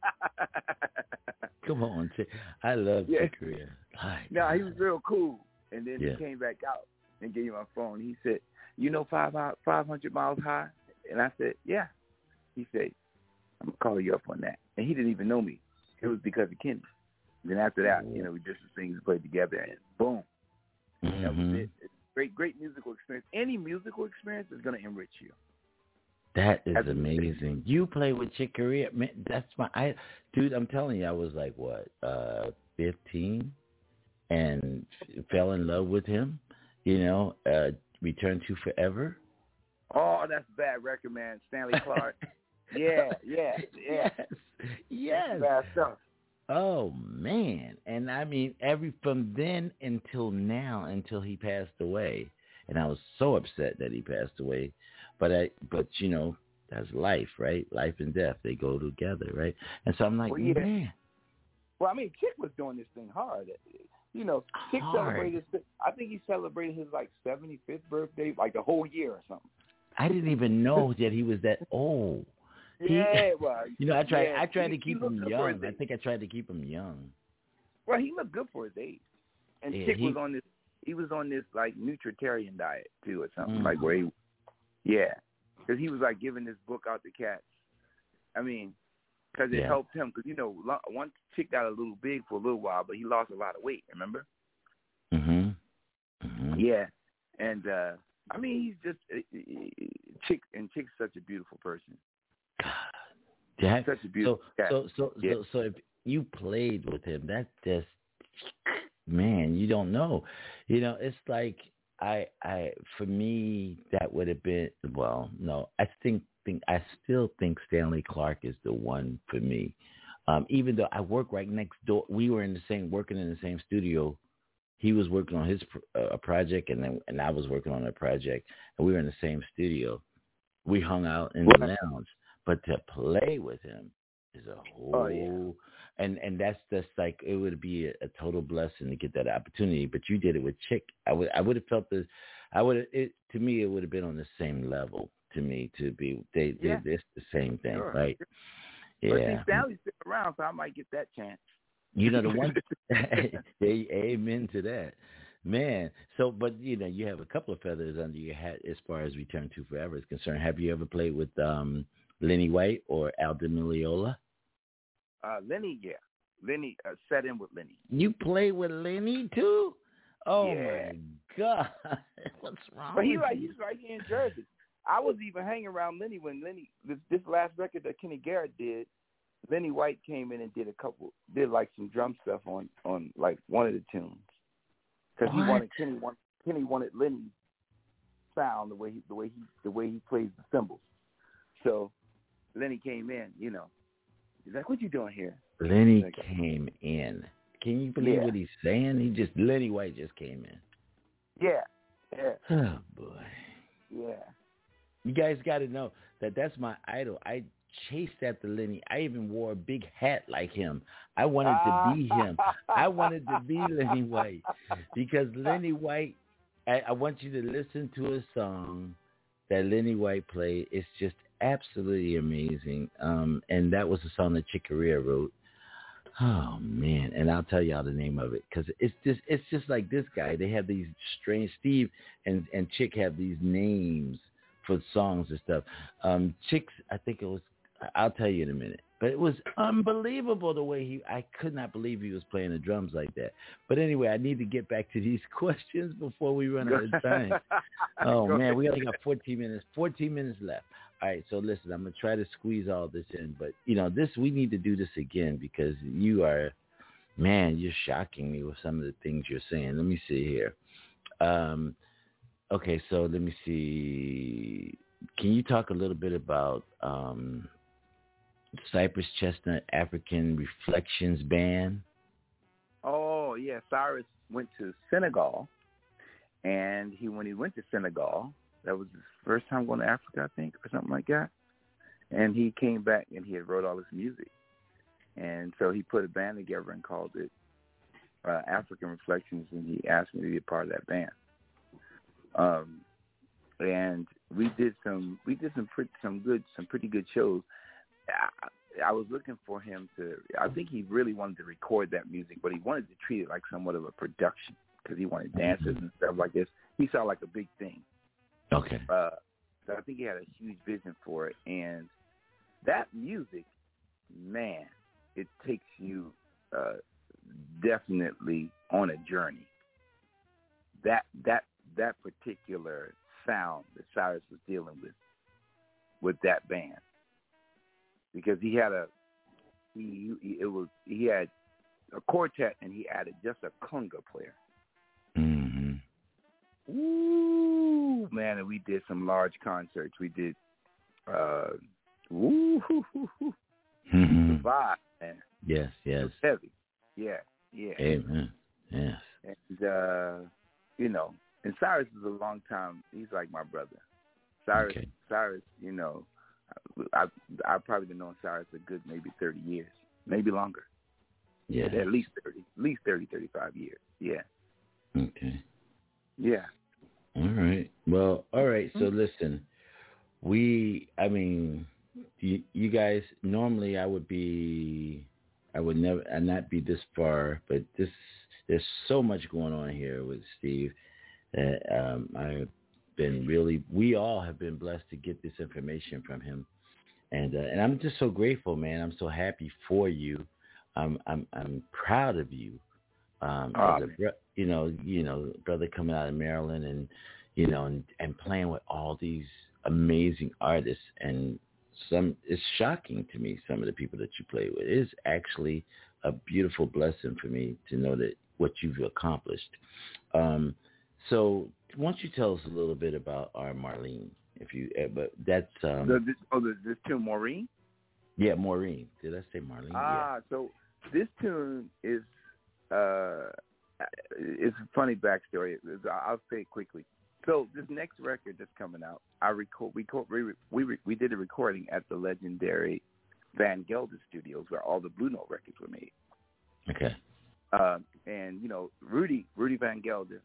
Come on, Chick. I love yeah. Chick Corea. No, he was real cool. And then yeah. he came back out and gave me my phone. He said, you know five hundred miles high? And I said, yeah. He said, I'm going to call you up on that. And he didn't even know me. It was because of Kenny. Then after that, you know, we did some things, played together, and boom. Mm-hmm. That was it. It's great, great musical experience. Any musical experience is going to enrich you. That is That's amazing. You play with Chick Corea, man. That's my, I, dude. I'm telling you, I was like what, uh, fifteen, and f- fell in love with him. You know, uh, Return to Forever. Oh, that's a bad record, man. Stanley Clarke. yeah, yeah, yeah. Yes, yes. That's bad stuff. Oh man, and I mean, every from then until now, until he passed away, and I was so upset that he passed away. But I, but you know, that's life, right? Life and death, they go together, right? And so I'm like, well, yeah. man. Well, I mean, Chick was doing this thing hard. You know, Chick hard. celebrated. I think he celebrated his like seventy-fifth birthday, like the whole year or something. I didn't even know that he was that old. Yeah, he, well, you know, I tried. yeah, I tried he, to keep him young. I think I tried to keep him young. Well, he looked good for his age, and yeah, Chick he, was on this. He was on this like nutritarian diet too, or something mm. like where he, yeah, because he was like giving this book out to cats. I mean, because it yeah. helped him. Because you know, one Chick got a little big for a little while, but he lost a lot of weight. Remember? Mhm. Mhm. Yeah, and uh, I mean, he's just uh, Chick, and Chick's such a beautiful person. That, such a beautiful so, cat. so, so, yeah. so, so, if you played with him, that's just, man, you don't know. You know, it's like I, I, for me, that would have been. Well, no, I think, think, I still think Stanley Clarke is the one for me. Um, even though I work right next door, we were in the same, working in the same studio. He was working on his uh, project, and then and I was working on a project, and we were in the same studio. We hung out in the lounge, but to play with him is a whole, oh, yeah. and and that's just like it would be a, a total blessing to get that opportunity. But you did it with Chick. I would I would have felt this. I would it to me it would have been on the same level to me to be they yeah. they it's the same thing, sure. right? But Yeah. see, Stanley's still around, so I might get that chance. You know the one. they, amen to that, man. So, but you know, you have a couple of feathers under your hat as far as Return to Forever is concerned. Have you ever played with um, Lenny White or Al Di Meola? Uh, Lenny, yeah, Lenny uh, sat in with Lenny. You play with Lenny too? Oh yeah. my God, what's wrong? But he with like you? he's right here in Jersey. I was even hanging around Lenny when Lenny this, this last record that Kenny Garrett did. Lenny White came in and did a couple, did like some drum stuff on, on like one of the tunes, because he wanted Kenny wanted Kenny wanted Lenny's sound the way he the way he the way he plays the cymbals. So Lenny came in, you know, he's like, "What you doing here?" Lenny like, came in. Can you believe yeah. what he's saying? He just Lenny White just came in. Yeah, yeah. Oh boy. Yeah. You guys got to know that that's my idol. I chased after Lenny. I even wore a big hat like him. I wanted to be him. I wanted to be Lenny White because Lenny White, I, I want you to listen to a song that Lenny White played. It's just absolutely amazing. Um, and that was a song that Chick Corea wrote. Oh man. And I'll tell y'all the name of it because it's just, it's just like this guy. They have these strange, Steve and, and Chick have these names for songs and stuff. Um, Chick's, I think it was, I'll tell you in a minute. But it was unbelievable the way he, I could not believe he was playing the drums like that. But anyway, I need to get back to these questions before we run out of time. Oh, Go man, ahead. we only got fourteen minutes, fourteen minutes left. All right, so listen, I'm going to try to squeeze all this in. But, you know, this, we need to do this again because you are, man, you're shocking me with some of the things you're saying. Let me see here. Um, okay, so let me see. Can you talk a little bit about um, Cypress Chestnut African Reflections Band? Oh yeah, Cyrus went to Senegal, and he when he went to Senegal, that was his first time going to Africa, I think, or something like that. And he came back and he had wrote all his music, and so he put a band together and called it uh, African Reflections, and he asked me to be a part of that band. Um, and we did some we did some pretty, some good some pretty good shows. I, I was looking for him to. I think he really wanted to record that music, but he wanted to treat it like somewhat of a production because he wanted dancers and stuff like this. He saw like a big thing. Okay. Uh, so I think he had a huge vision for it, and that music, man, it takes you uh, definitely on a journey. That that that particular sound that Cyrus was dealing with with that band, because he had a he, he it was he had a quartet and he added just a conga player. Mm-hmm. Ooh, man, and we did some large concerts. We did uh ooh, hoo, hoo, hoo. Mm-hmm. The vibe, man. Yes, yes. It was heavy. Yeah, yeah. Amen. Yes. And uh, you know, and Cyrus is a long time. He's like my brother. Cyrus, Okay. Cyrus, you know, I I've probably been knowing Cyrus a good maybe thirty years, maybe longer. Yeah. At least thirty, at least thirty, thirty-five years. Yeah. Okay. Yeah. All right. Well, all right. So listen, we, I mean, you, you guys, normally I would be, I would never, I'd not be this far, but this, there's so much going on here with Steve that um, I've been really, we all have been blessed to get this information from him. And, uh, and I'm just so grateful, man. I'm so happy for you. I'm, I'm, I'm proud of you. Um, Oh, as a, bro- you know, you know, brother coming out of Maryland and, you know, and, and playing with all these amazing artists, and some, it's shocking to me, some of the people that you play with. It is actually a beautiful blessing for me to know that what you've accomplished. Um, so why don't you tell us a little bit about our Marlene, if you, uh, but that's, um, the, this, oh, the, this tune, Maureen? yeah, Maureen. Did I say Marlene? Ah, yeah. so this tune is, uh, it's a funny backstory. I'll say it quickly. So this next record that's coming out, I record, we, we, we, we did a recording at the legendary Van Gelder Studios where all the Blue Note records were made. Okay. Uh, and, you know, Rudy, Rudy Van Gelder,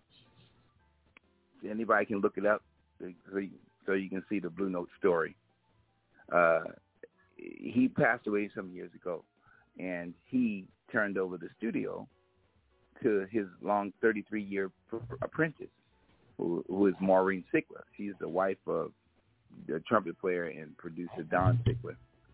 anybody can look it up so you, so you can see the Blue Note story. Uh, he passed away some years ago, and he turned over the studio to his long thirty-three-year apprentice, who, who is Maureen Sickler. She's the wife of the trumpet player and producer Don Sickler.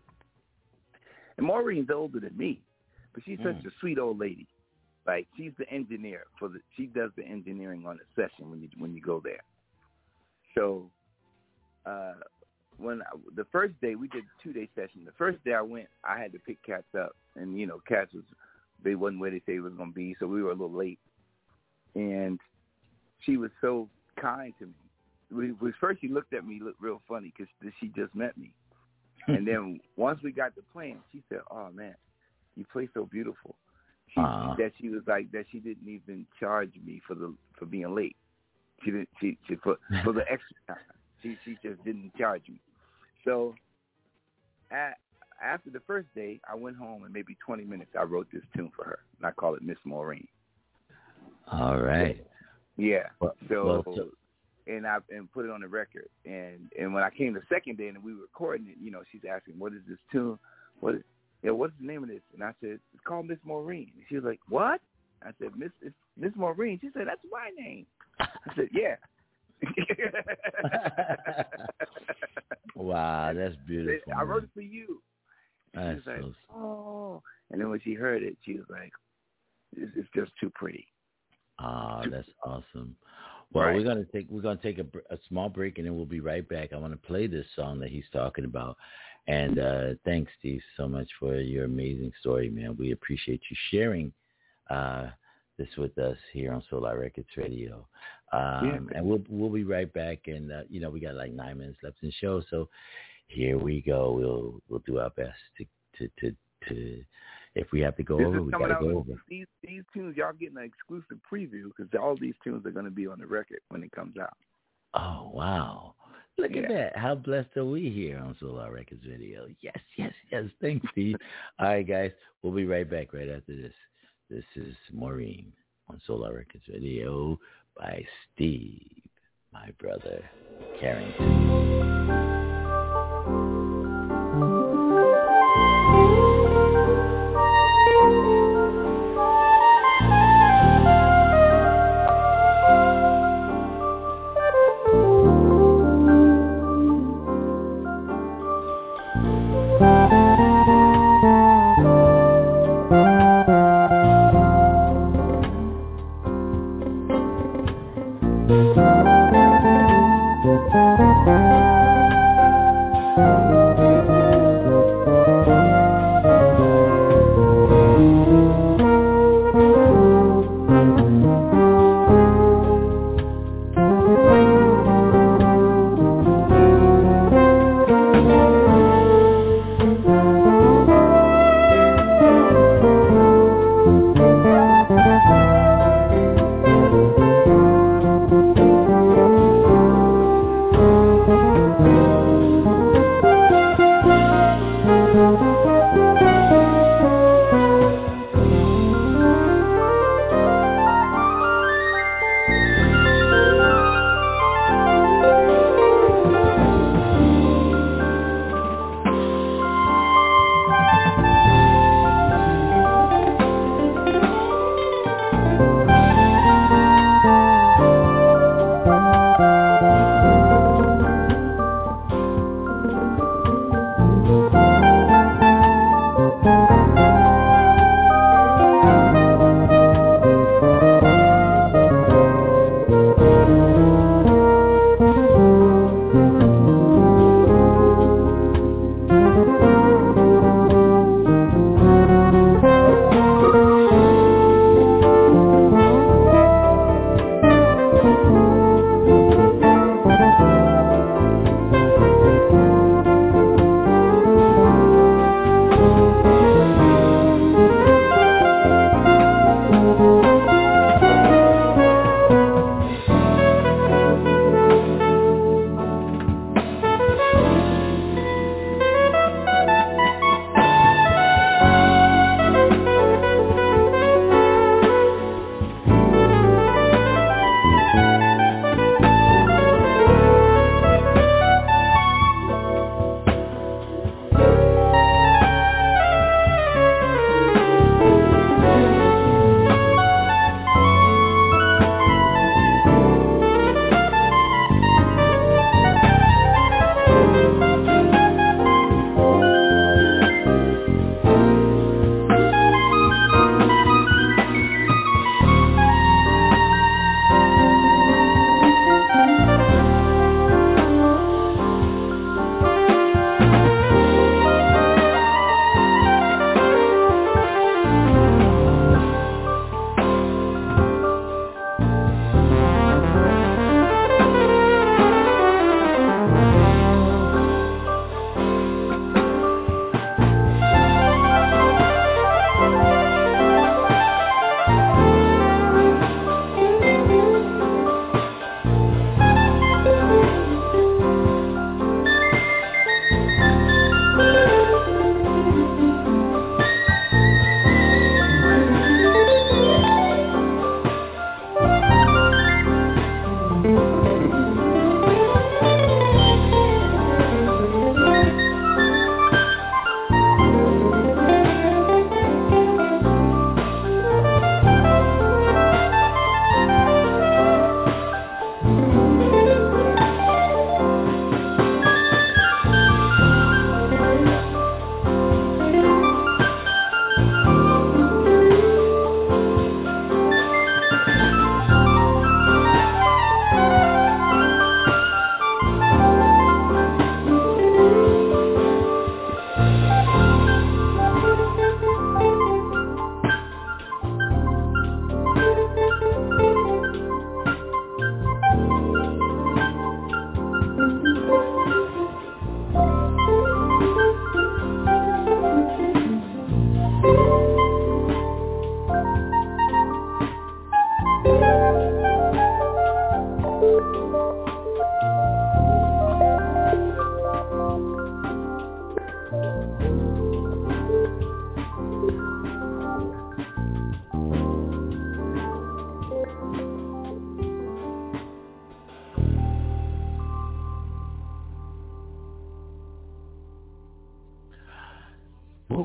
And Maureen's older than me, but she's such Mm. a sweet old lady. Like, she's the engineer for the. She does the engineering on the session when you when you go there. So, uh, when I, the first day we did a two-day session. The first day I went, I had to pick Cats up, and you know, Cats was they wasn't where they say it was going to be, so we were a little late. And she was so kind to me. We, we first she looked at me looked real funny because she just met me, and then once we got to playing, she said, "Oh man, you play so beautiful." She, Uh-huh. that she was like that she didn't even charge me for the for being late. She didn't she, she for for the extra time. She she just didn't charge me. So at, after the first day, I went home and maybe twenty minutes I wrote this tune for her, and I call it Miss Maureen. All right. Yeah. Well, So, well, so and I and put it on the record. And and when I came the second day and we were recording it, you know, she's asking, "What is this tune? What is yeah, what's the name of this?" And I said, "It's called Miss Maureen." And she was like, "What?" I said, "Miss it's Miss Maureen." She said, "That's my name." I said, "Yeah." Wow, that's beautiful. I wrote man. it for you. That's She was like, so. "Oh," and then when she heard it, she was like, "It's, it's just too pretty." Ah, that's awesome. Well, Right. we're gonna take we're gonna take a, br- a small break, and then we'll be right back. I want to play this song that he's talking about. And uh, thanks, Steve, so much for your amazing story, man. We appreciate you sharing uh, this with us here on Solar Records Radio. Um, Yeah. and we'll we'll be right back. And uh, you know, we got like nine minutes left in the show, so here we go. We'll we'll do our best to to to, to if we have to go This over, is we coming got to out. go over. These these tunes, y'all getting an exclusive preview because all these tunes are going to be on the record when it comes out. Oh, wow. Look Yeah. at that. How blessed are we here on Solar Records Radio? Yes, yes, yes. Thanks, Steve. All right, guys. We'll be right back right after this. This is Maureen on Solar Records Radio by Steve, my brother, Carrington. Thank you.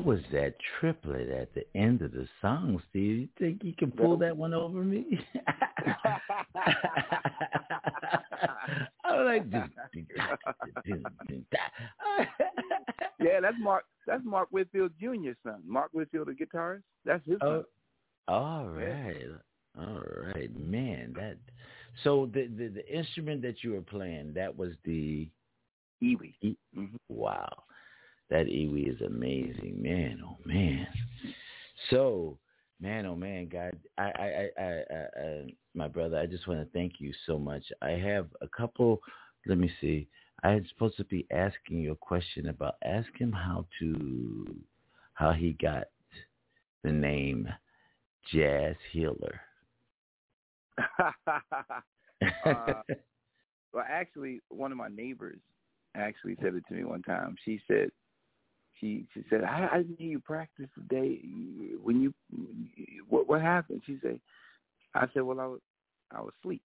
what was that triplet at the end of the song, Steve? You think you can pull that one over me? I was like, yeah, that's Mark. That's Mark Whitfield Junior's son. Mark Whitfield, the guitarist. That's his son. Oh, all right, all right, man. That. So the, the the instrument that you were playing, that was the Iwi. E- mm-hmm. Wow, that Iwi is amazing, man. Oh man. So, man, oh man, God, I, I, I, I, I, I my brother, I just want to thank you so much. I have a couple. Let me see. I was supposed to be asking you a question about ask him how to how he got the name Jazz Healer. uh, well, actually, one of my neighbors actually said it to me one time. She said, she she said, I, I didn't hear you practice today. When you, what what happened? She said, I said, well, I was I was asleep.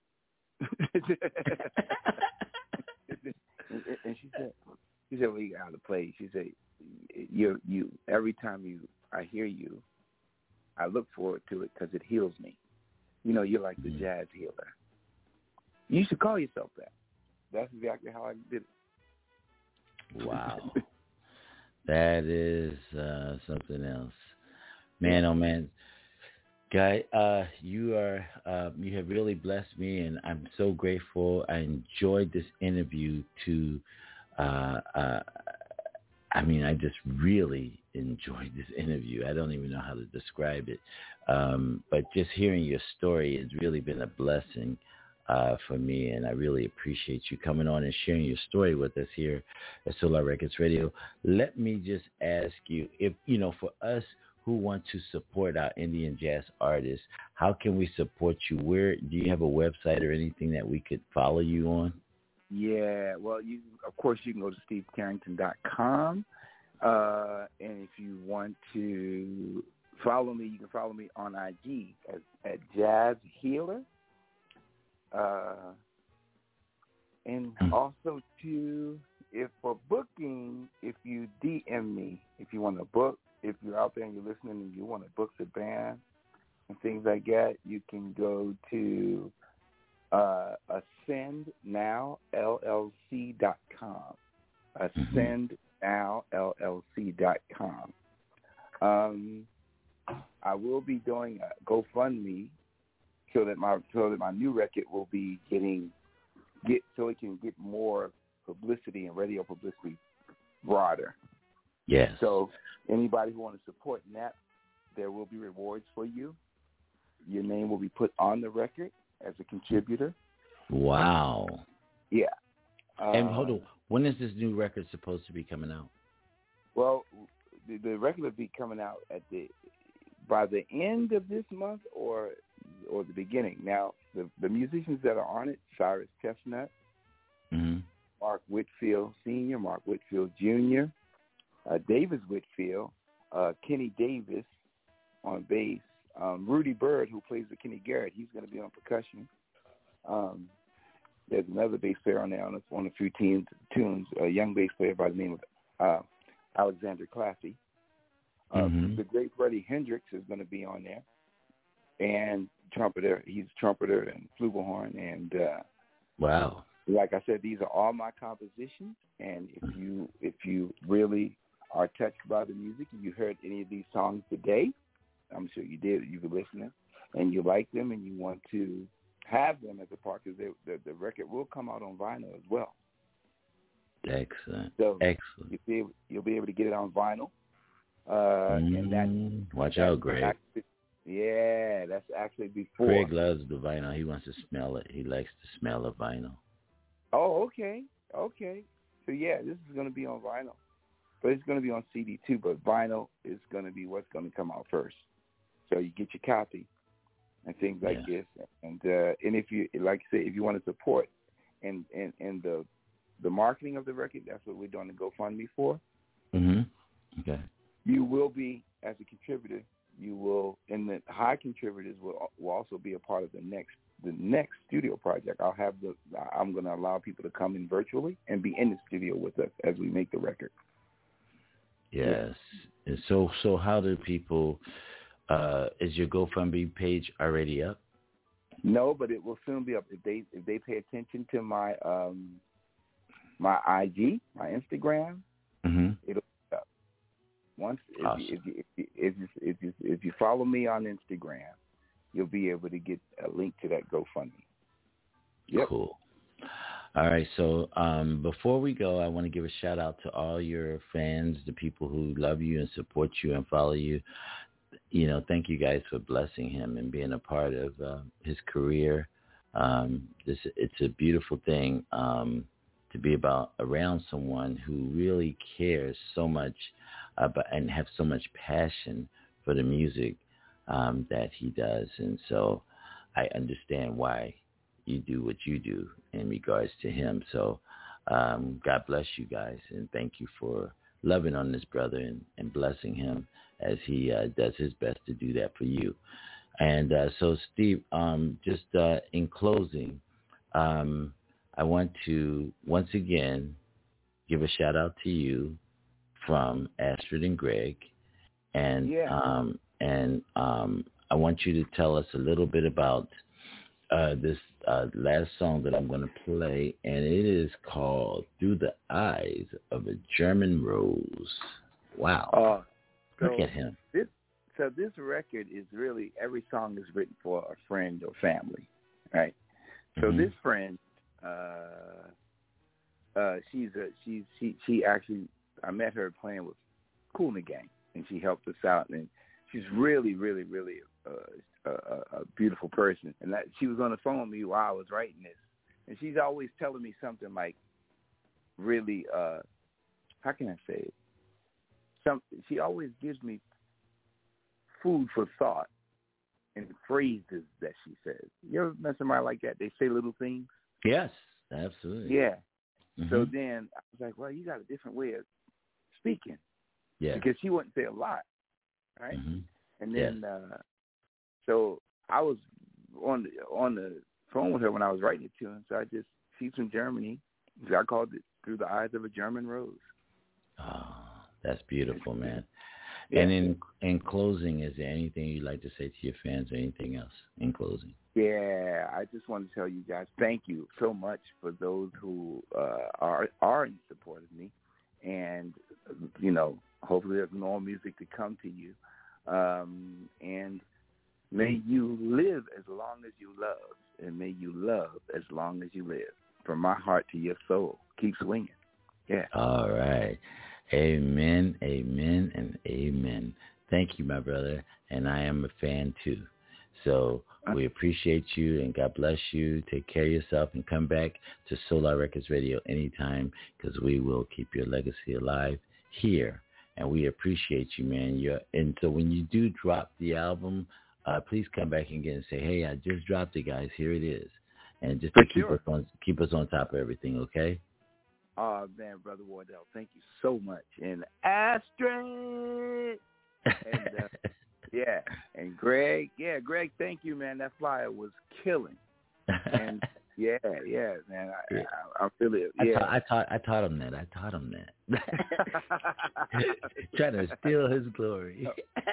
And she said, she said, well, you got out of play. She said, you you every time you I hear you, I look forward to it because it heals me. You know, you're like the jazz healer. You should call yourself that. That's exactly how I did it. Wow. That is uh, something else. Man, oh, man. Guy, uh, you are uh, you have really blessed me, and I'm so grateful. I enjoyed this interview to, uh, uh, I mean, I just really enjoyed this interview. I don't even know how to describe it. Um, but just hearing your story has really been a blessing uh, for me, and I really appreciate you coming on and sharing your story with us here at Solar Records Radio. Let me just ask you, if, you know, for us who want to support our Indian jazz artists, how can we support you? Where do you have a website or anything that we could follow you on? Yeah, well, you of course you can go to steve carrington dot com, uh, and if you want to follow me, you can follow me on I G at, at Jazz Healer, uh, and mm. also to if for booking, if you D M me, if you want to book, if you're out there and you're listening and you want to book the band and things like that, you can go to Uh, ascend now L L C dot com. ascend now L L C dot com. Um, I will be doing a GoFundMe so that my so that my new record will be getting get so it can get more publicity and radio publicity broader. Yes. So anybody who wants to support that, there will be rewards for you. Your name will be put on the record as a contributor. Wow. Yeah. Uh, and hold on, when is this new record supposed to be coming out? Well, the, the record will be coming out at the by the end of this month or or the beginning. Now, the the musicians that are on it: Cyrus Chestnut, mm-hmm. Mark Whitfield Senior, Mark Whitfield Junior, uh, Davis Whitfield, uh, Kenny Davis on bass. Um, Rudy Bird, who plays with Kenny Garrett, he's going to be on percussion. Um, there's another bass player on there on a, on a few teams, tunes, a young bass player by the name of uh, Alexander Classy. Uh, mm-hmm. The great Freddie Hendricks is going to be on there, and trumpeter. He's a trumpeter and flugelhorn. And uh, wow, like I said, these are all my compositions. And if you if you really are touched by the music, if you heard any of these songs today, I'm sure you did. You were listening, and you like them, and you want to have them as a part, because the, the record will come out on vinyl as well. Excellent. So Excellent. You'll be able, you'll be able to get it on vinyl. Uh, mm, and that watch that out, Greg. Actually, yeah, that's actually before. Greg loves the vinyl. He wants to smell it. He likes to smell the vinyl. Oh, okay, okay. So yeah, this is going to be on vinyl, but it's going to be on C D too. But vinyl is going to be what's going to come out first. So you get your copy and things like yeah. this. And uh, and if you, like I say, if you want to support and and and the the marketing of the record, that's what we're doing the GoFundMe for. Mm-hmm. Okay. You will be, as a contributor, you will, and the high contributors will will also be a part of the next the next studio project. I'll have the I'm going to allow people to come in virtually and be in the studio with us as we make the record. Yes. Yeah. And so, so how do people? Uh, is your GoFundMe page already up? No, but it will soon be up if they if they pay attention to my um my I G, my Instagram. Mm-hmm. It'll be up. Once if, Awesome. you, if, you, if, you, if you if you if you follow me on Instagram, you'll be able to get a link to that GoFundMe. Yep. Cool. All right. So um, before we go, I want to give a shout out to all your fans, the people who love you and support you and follow you. You know, thank you guys for blessing him and being a part of uh, his career. Um, this it's a beautiful thing um, to be about around someone who really cares so much about and have so much passion for the music um, that he does, and so I understand why you do what you do in regards to him. So um, God bless you guys, and thank you for loving on this brother and, and blessing him as he uh, does his best to do that for you. And uh, so, Steve, um, just uh, in closing, um, I want to once again give a shout out to you from Astrid and Greg, and Yeah. um, and um, I want you to tell us a little bit about uh, this uh, last song that I'm going to play, and it is called "Through the Eyes of a German Rose." Wow! Uh, so Look at him. This so this record is really every song is written for a friend or family, right? So Mm-hmm. this friend, uh, uh, she's a she's she she actually I met her playing with Kool and the Gang, and she helped us out, and she's really really really uh, a, a, a beautiful person. And that she was on the phone with me while I was writing this, and she's always telling me something like really uh, how can I say it? Some she always gives me food for thought and phrases that she says. You ever met somebody like that? They say little things. Yes, absolutely. Yeah. Mm-hmm. So then I was like, well, you got a different way of speaking. Yeah. Because she wouldn't say a lot, right? Mm-hmm. And then, yes. uh, so I was on the, on the phone with her when I was writing it to her. So I just, she's from Germany. So I called it Through the Eyes of a German Rose. Oh, that's beautiful, man. Yeah. And in in closing, is there anything you'd like to say to your fans or anything else in closing? Yeah, I just want to tell you guys thank you so much for those who uh, are are in support of me, and you know, hopefully there's more music to come to you, um, and may you live as long as you love, and may you love as long as you live. From my heart to your soul, keep swinging. Yeah. All right. Amen, amen, and amen. Thank you, my brother, and I am a fan too. So we appreciate you, and God bless you. Take care of yourself, and come back to Solar Records Radio anytime, because we will keep your legacy alive here, and we appreciate you, man. You're, and so when you do drop the album, uh, please come back again and say, hey, I just dropped it, guys. Here it is. And just to For keep sure. us on keep us on top of everything, okay? Oh, man, Brother Wardell, thank you so much. And Astrid. And, uh, yeah. And Greg. Yeah, Greg, thank you, man. That flyer was killing. And, yeah, yeah, man. I, Yeah. I, I feel it. Yeah. I, taught, I, taught, I taught him that. I taught him that. Trying to steal his glory.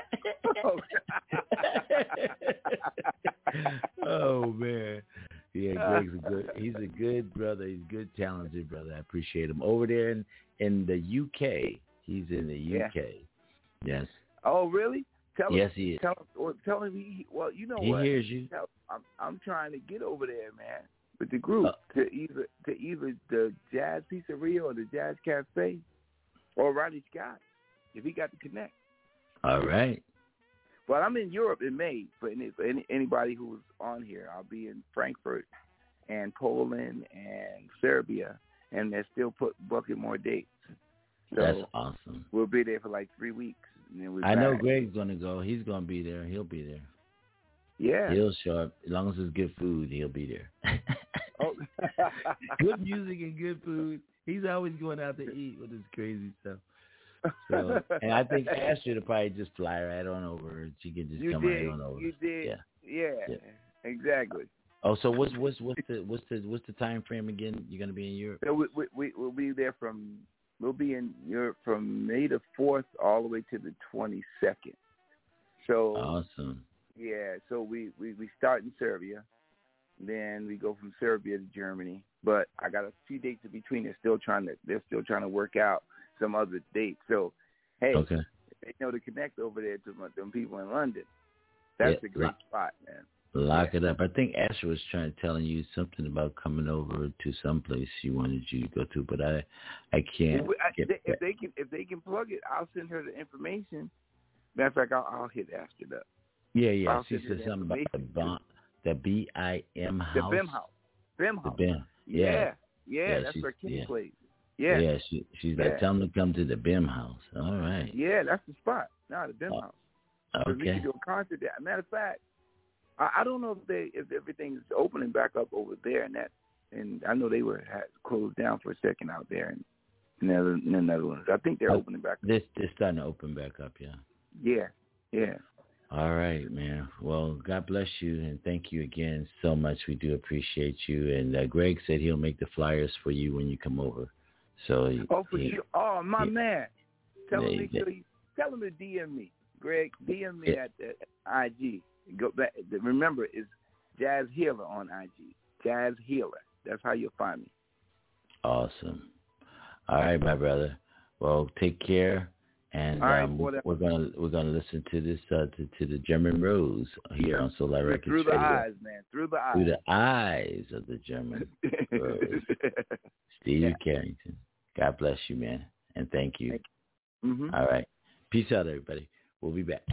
Oh, man. Yeah, Greg's a good. He's a good brother. He's a good, talented brother. I appreciate him. Over there in, in the U K. He's in the U K. Yeah. Yes. Oh, really? Tell yes, him, he is. Tell him, or tell him he, well, you know he what? He hears you. Tell, I'm, I'm trying to get over there, man, with the group uh, to either to either the Jazz Pizzeria or the Jazz Cafe or Ronnie Scott, if he got to connect. All right. But I'm in Europe in May for, any, for any, anybody who's on here. I'll be in Frankfurt and Poland and Serbia, and they're still put booking more dates. So that's awesome. We'll be there for like three weeks. And then we're I back. know Greg's going to go. He's going to be there. He'll be there. Yeah. He'll show up. As long as it's good food, he'll be there. Oh. Good music and good food. He's always going out to eat with his crazy stuff. So, and I think Astrid will probably just fly right on over. She can just you come did, right on over. You did. Yeah. Yeah. yeah. Exactly. Oh, so what's what's what's the what's the what's the time frame again? You're gonna be in Europe? So we we we'll be there from we'll be in Europe from May the fourth all the way to the twenty-second. So awesome. Yeah, so we, we, we start in Serbia. Then we go from Serbia to Germany. But I got a few dates in between. They're still trying to they're still trying to work out some other dates. So hey, okay. They know to connect over there to my, them people in London. That's yeah, a great lock, spot, man. Lock yeah. it up. I think Asher was trying to telling you something about coming over to some place she wanted you to go to, but I, I can't. If, I, get they, if they can, if they can plug it, I'll send her the information. Matter of fact, I'll, I'll hit Asher up. Yeah, yeah. I'll she said something about the bon, the B I M house. The B I M house. B I M house. The B I M. Yeah. Yeah, yeah, yeah that's where Kenny yeah. plays. Yeah. Yeah, she, she's yeah. like, tell them to come to the B I M house. All right. Yeah, that's the spot. No, the B I M oh, house. Okay. We can do a concert there. Matter of fact, I, I don't know if they if everything's opening back up over there and that. And I know they were had closed down for a second out there in, in, the, in the Netherlands. I think they're oh, opening back up. This they're starting to open back up, yeah. Yeah, yeah. All right, man. Well, God bless you, and thank you again so much. We do appreciate you. And uh, Greg said he'll make the flyers for you when you come over. So oh, for he, sure. Oh, my he, man. Tell him, he, make sure you, tell him to D M me, Greg. D M me yeah. at, at I G. Go back. Remember, it's Jazz Healer on I G. Jazz Healer. That's how you'll find me. Awesome. All right, my brother. Well, take care. And right, um, we're gonna we're gonna listen to this uh, to, to the German Rose here on Solar Records. Through the Radio. eyes, man. Through the eyes. Through the eyes of the German Rose. Steve yeah. Carrington. God bless you, man, and thank you. Thank you. Mm-hmm. All right, peace out, everybody. We'll be back.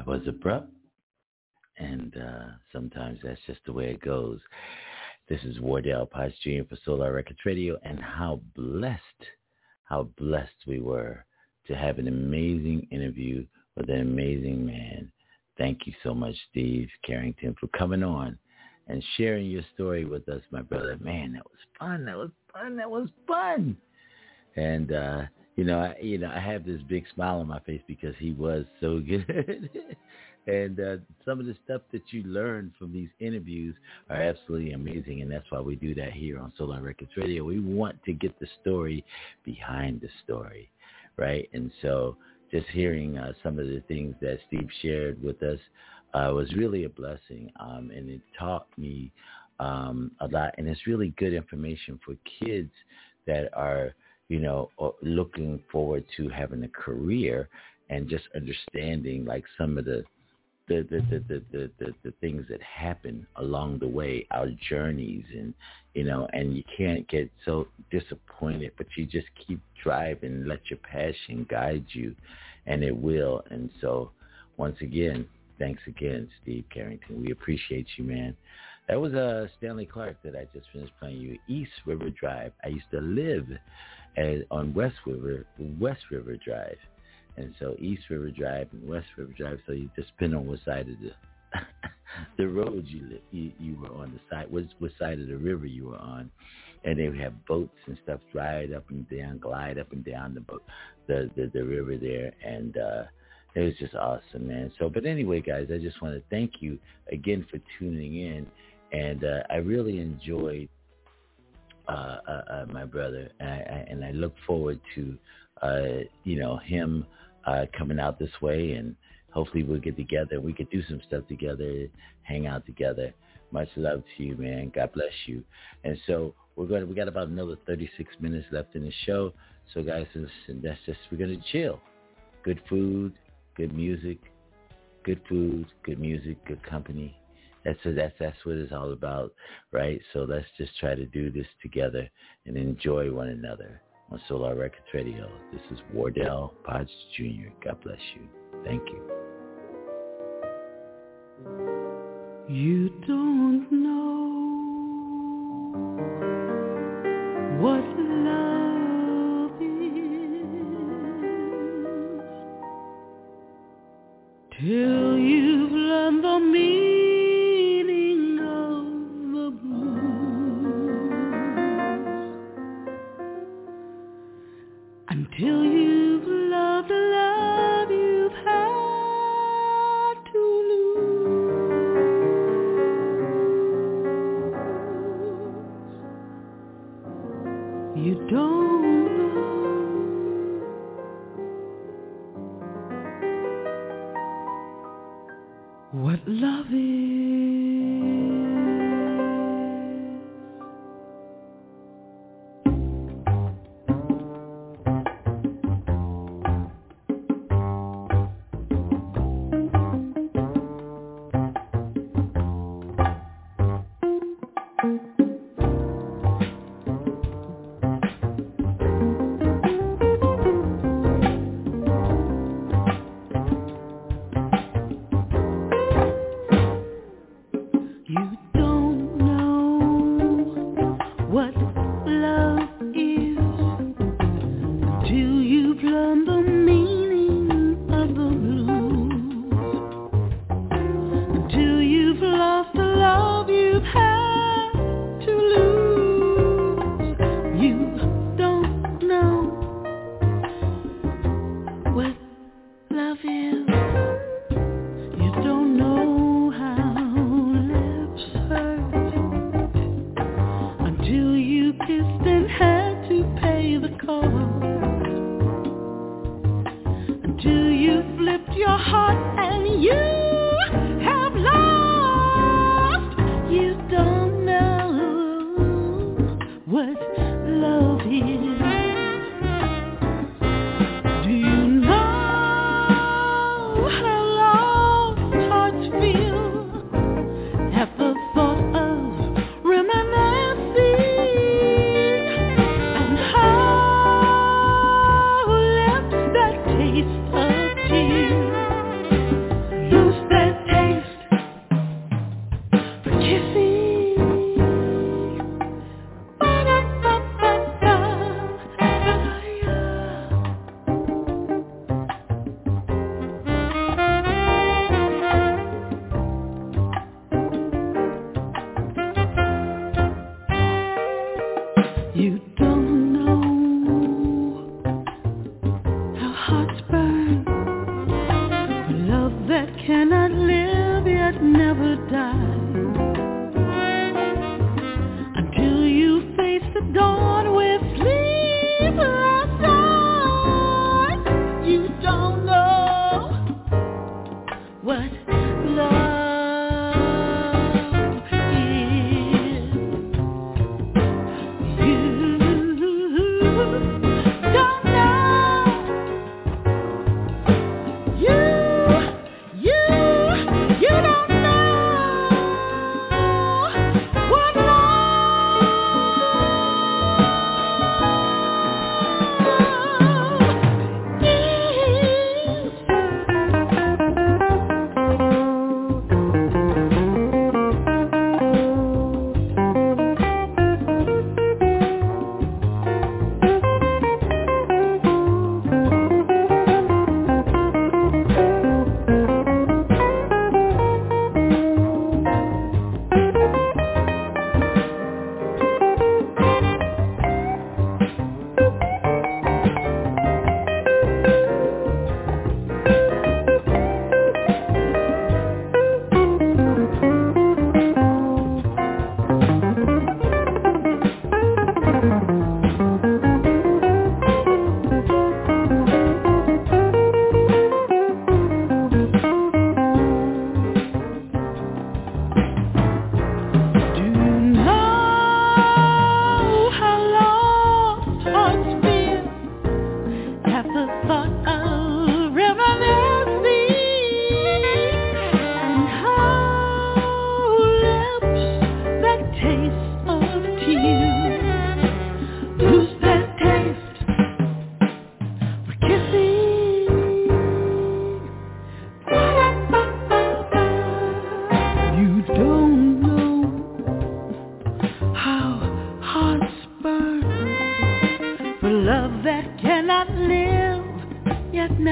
was abrupt, and uh, sometimes that's just the way it goes. This is Wardell Potts Junior for Solar Records Radio, and how blessed, how blessed we were to have an amazing interview with an amazing man. Thank you so much, Steve Carrington, for coming on and sharing your story with us, my brother. Man, that was fun. That was fun. That was fun. And, uh, you know, I, you know, I have this big smile on my face because he was so good. And uh, some of the stuff that you learn from these interviews are absolutely amazing, and that's why we do that here on Solar Records Radio. We want to get the story behind the story, right? And so just hearing uh, some of the things that Steve shared with us uh, was really a blessing, um, and it taught me um, a lot. And it's really good information for kids that are, you know, looking forward to having a career and just understanding like some of the The the, the, the, the, the the things that happen along the way, our journeys, and, you know, and you can't get so disappointed, but you just keep driving, let your passion guide you, and it will. And so once again, thanks again, Steve Carrington. We appreciate you, man. That was uh, Stanley Clarke that I just finished playing you, East River Drive. I used to live at, on West River, West River Drive. And so East River Drive and West River Drive, so you just depend on what side of the the road you, li- you you were on, the side, what, what side of the river you were on. And they would have boats and stuff ride up and down, glide up and down the boat, the, the, the river there. And uh, it was just awesome, man. So, but anyway, guys, I just want to thank you again for tuning in. And uh, I really enjoyed uh, uh, uh, my brother, and I, and I look forward to, uh, you know, him uh, coming out this way, and hopefully we'll get together. We could do some stuff together, hang out together. Much love to you, man. God bless you. And so we're going to, we got about another thirty-six minutes left in the show. So guys, listen, that's just, we're going to chill. Good food, good music, good food, good music, good company. That's that's that's what it's all about, right? So let's just try to do this together and enjoy one another on Solar Records Radio. This is Wardell Potts Junior God bless you. Thank you. You don't know what love is till you've learned the meaning until you've loved a love you've had to lose. You don't know what love is. Love is. You don't know how lips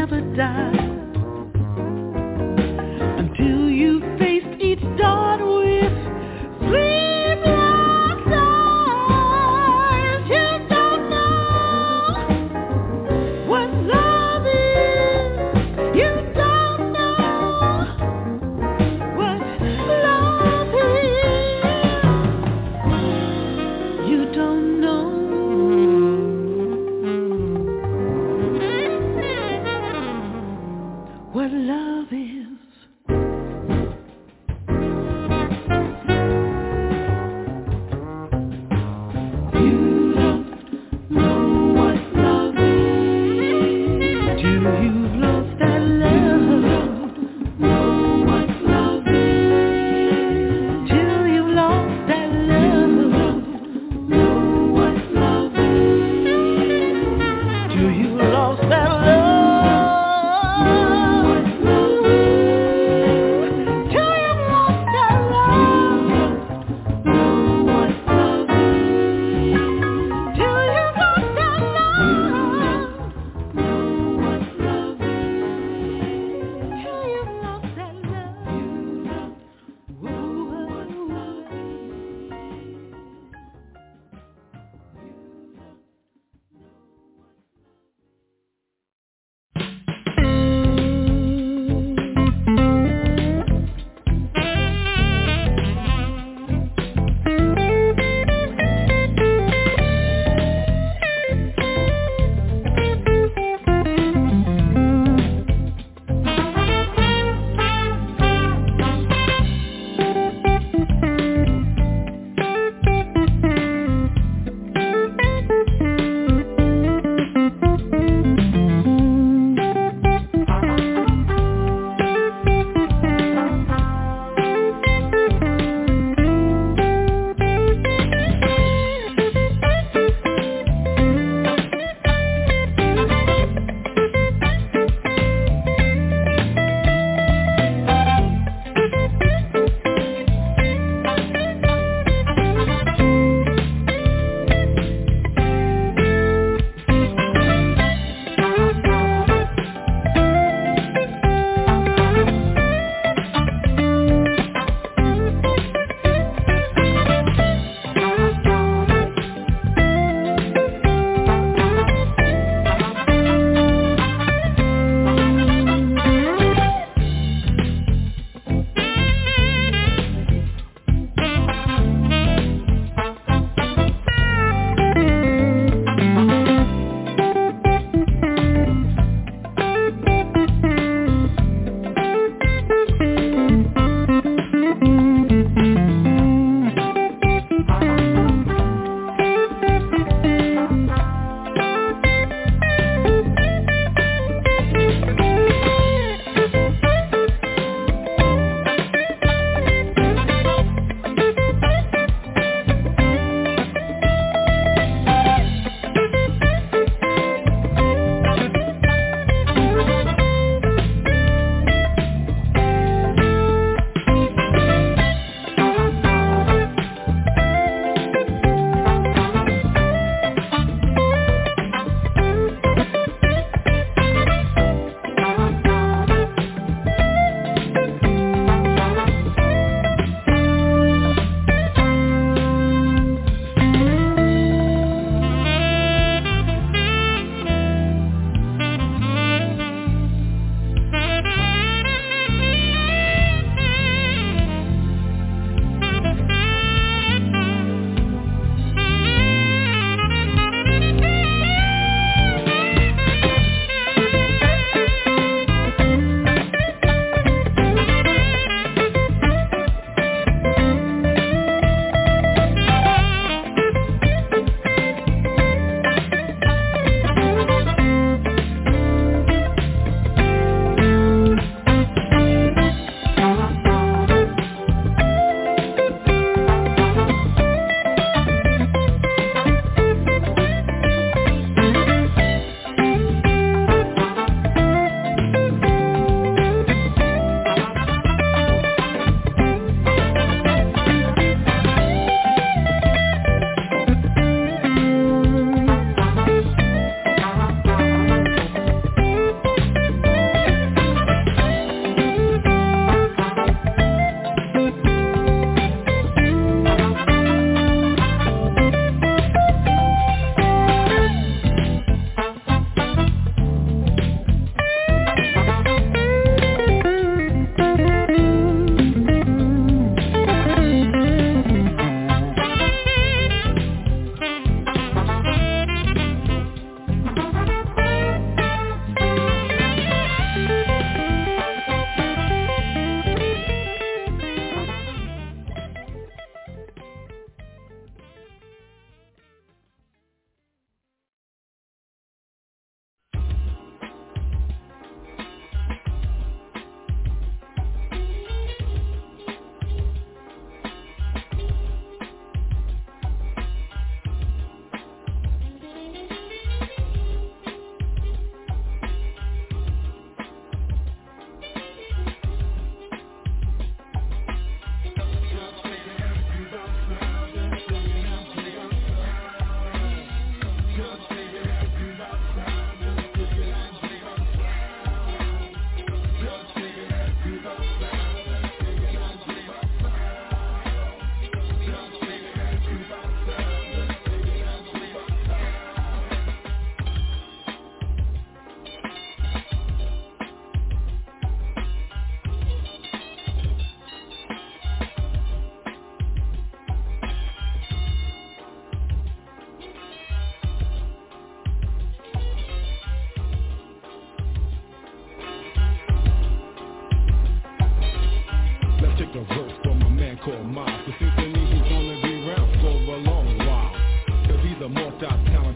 never die. Until you faced each dawn with sleepless eyes. You don't know what love is. You don't know what love is. You don't know.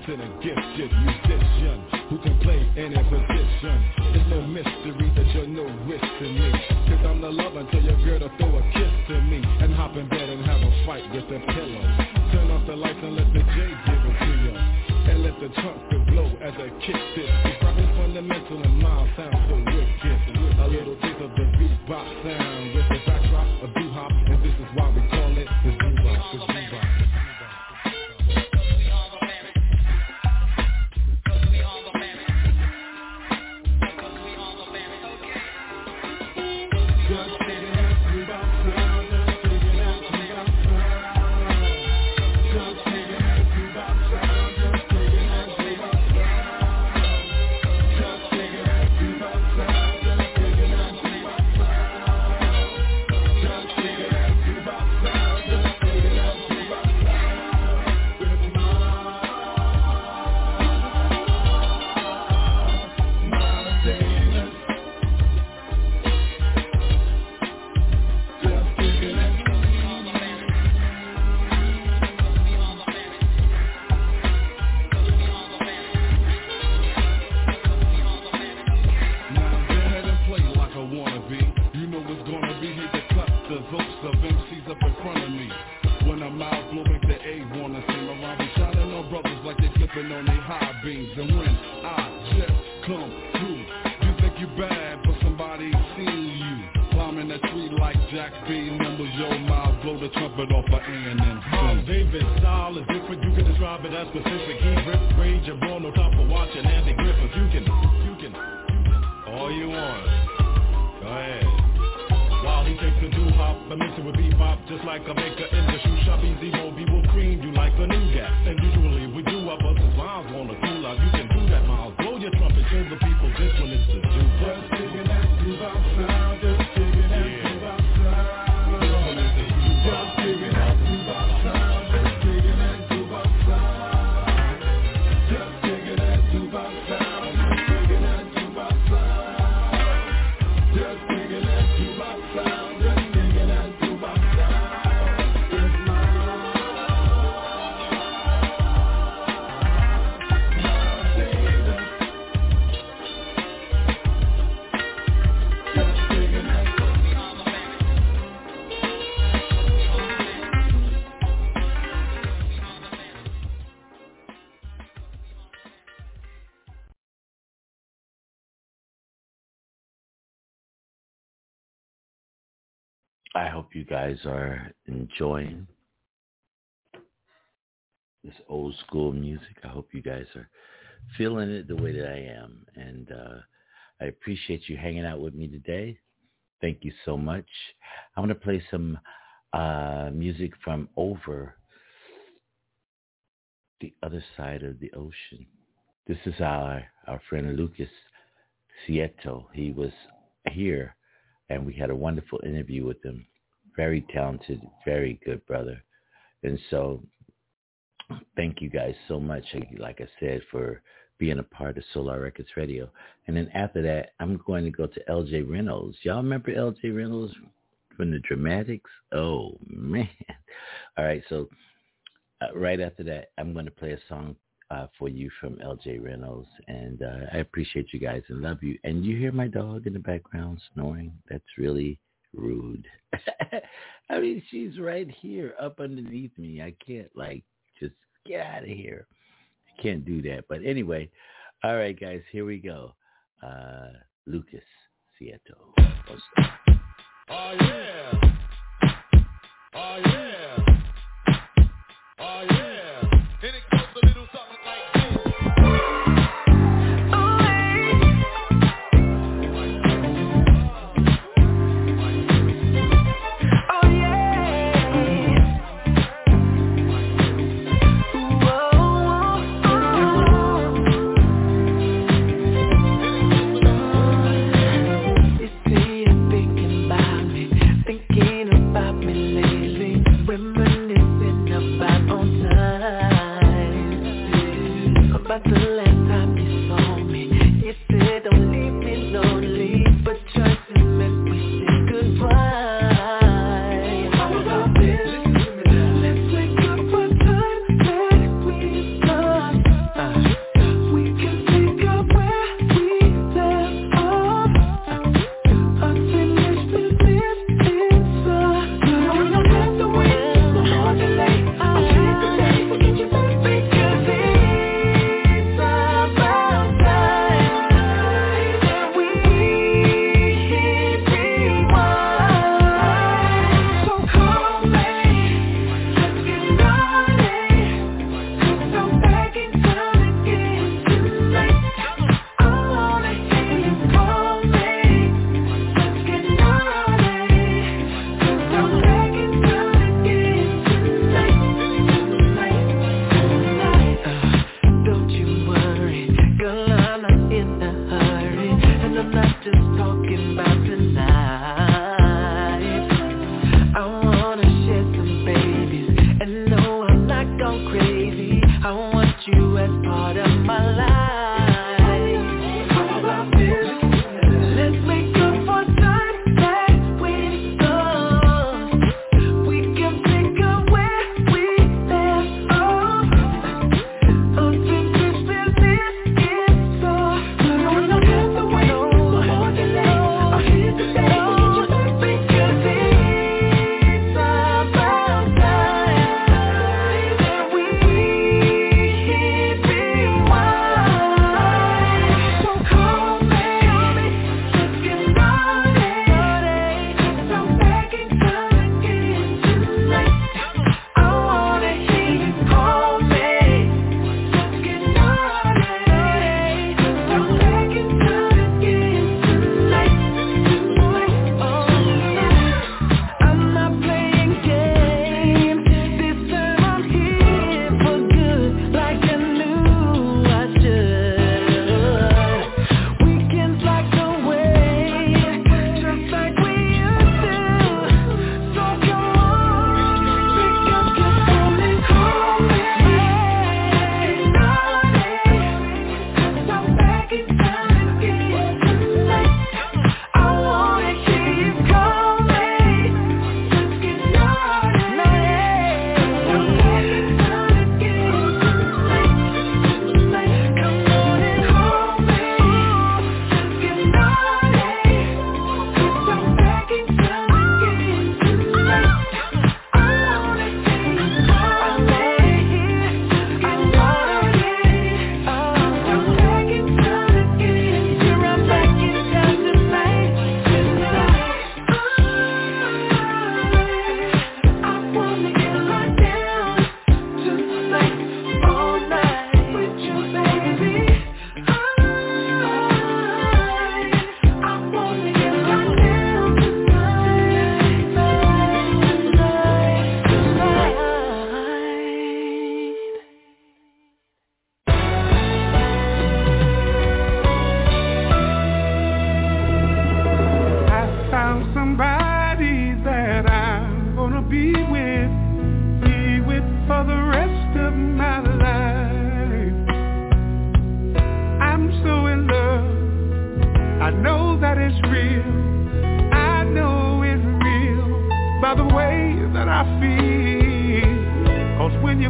talented and gifted musician who can play any position. It's no mystery that you're no risk to me, cause I'm the love until your girl to throw a kiss to me and hop in bed and have a fight with the pillow. Turn off the lights and let the J give it to you, and let the trumpet blow as I kick this. It's rapping fundamental and mild sound so wicked. A little taste of the bebop sound with the backdrop of doo-hop, and this is why we call it the doo-wop, the doo-wop. I hope you guys are enjoying this old school music. I hope you guys are feeling it the way that I am. And uh, I appreciate you hanging out with me today. Thank you so much. I want to play some uh, music from over the other side of the ocean. This is our, our friend Lucas Sieto. He was here, and we had a wonderful interview with him. Very talented, very good brother. And so thank you guys so much, like I said, for being a part of Solar Records Radio. And then after that, I'm going to go to L J Reynolds. Y'all remember L J Reynolds from the Dramatics? Oh, man. All right, so uh, right after that, I'm going to play a song uh, for you from L J Reynolds. And uh, I appreciate you guys and love you. And you hear my dog in the background snoring? That's really rude. I mean, she's right here up underneath me. I can't, like, just get out of here. I can't do that. But anyway, all right, guys, here we go. Uh, Lucas Sieto. Oh, yeah. Oh, yeah. Oh, yeah. And it goes a little something like this. Thinking about me lately.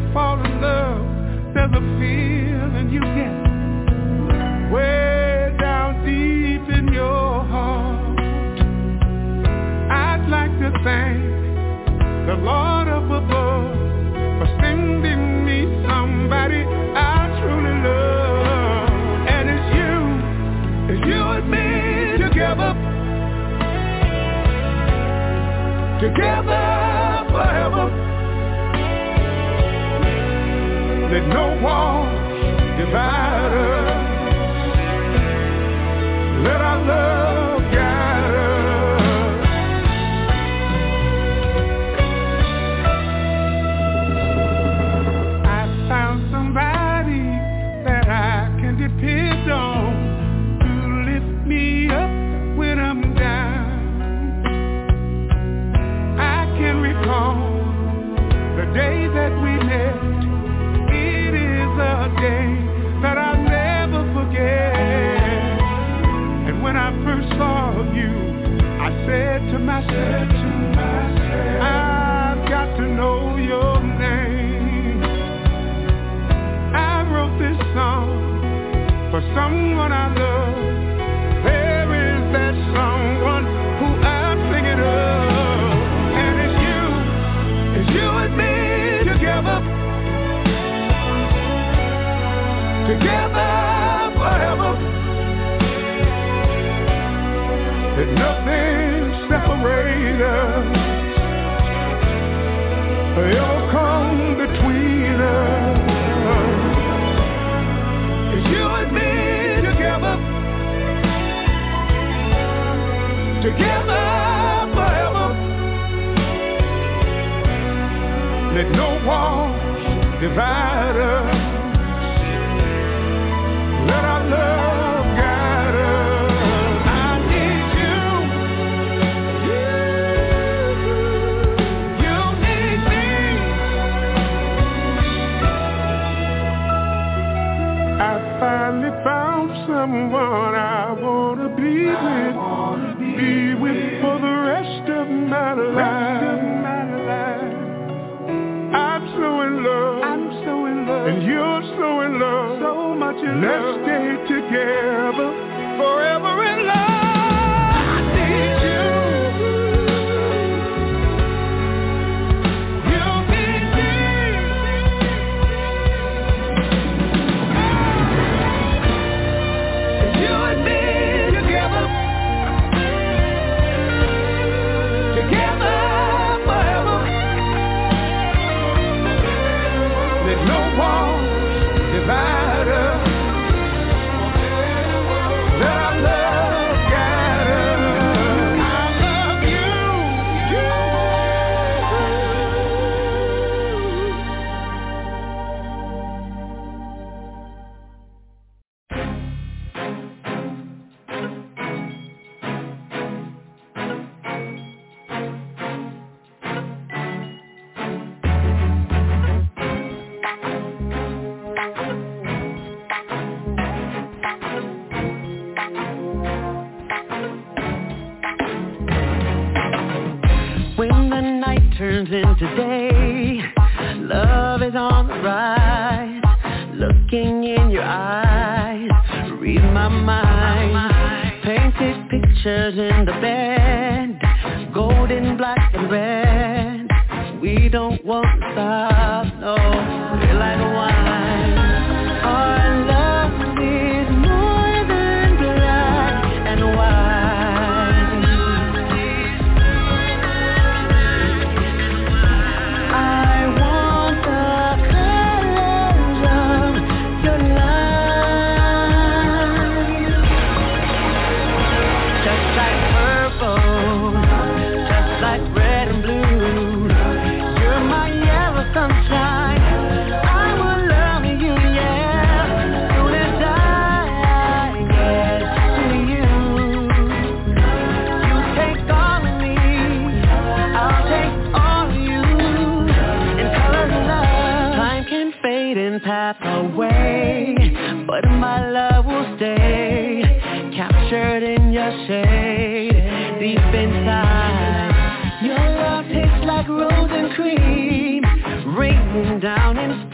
fall in love, there's a feeling you get way down deep in your heart. I'd like to thank the Lord up above for sending me somebody I truly love. And it's you, it's you and me together, together forever. Let no wall divide us. Let our love guide us. I found somebody that I can depend on to lift me up when I'm down. I can recall the day that we met. It is a day that I'll never forget. And when I first saw you, I said to myself, I've got to know your name. I wrote this song for someone I love. There is that someone who I'm thinking of. And it's you, it's you and me together, together forever. Let nothing separate us, it'll come between us. It's you and me together, together forever. Let no wall divide us. Let our love guide us. I need you. You, you need me. I finally found someone I wanna be with, be with for the rest of my life. I'm so in love, I'm so in love, and you're so in love, so much in love. Let's stay together forever in love. I need you. You need me. You and me together, together forever. Let no wall divide us. Let our love guide us. I love you. When the night turns into day, love is on the rise. Looking in your eyes, read my mind. Painted pictures in the bed, golden, black and red. We don't want to stop, no, we're like wine. Our love is more than black and white. Path away, but my love will stay, captured in your shade, deep inside. Your love tastes like rose and cream, raining down in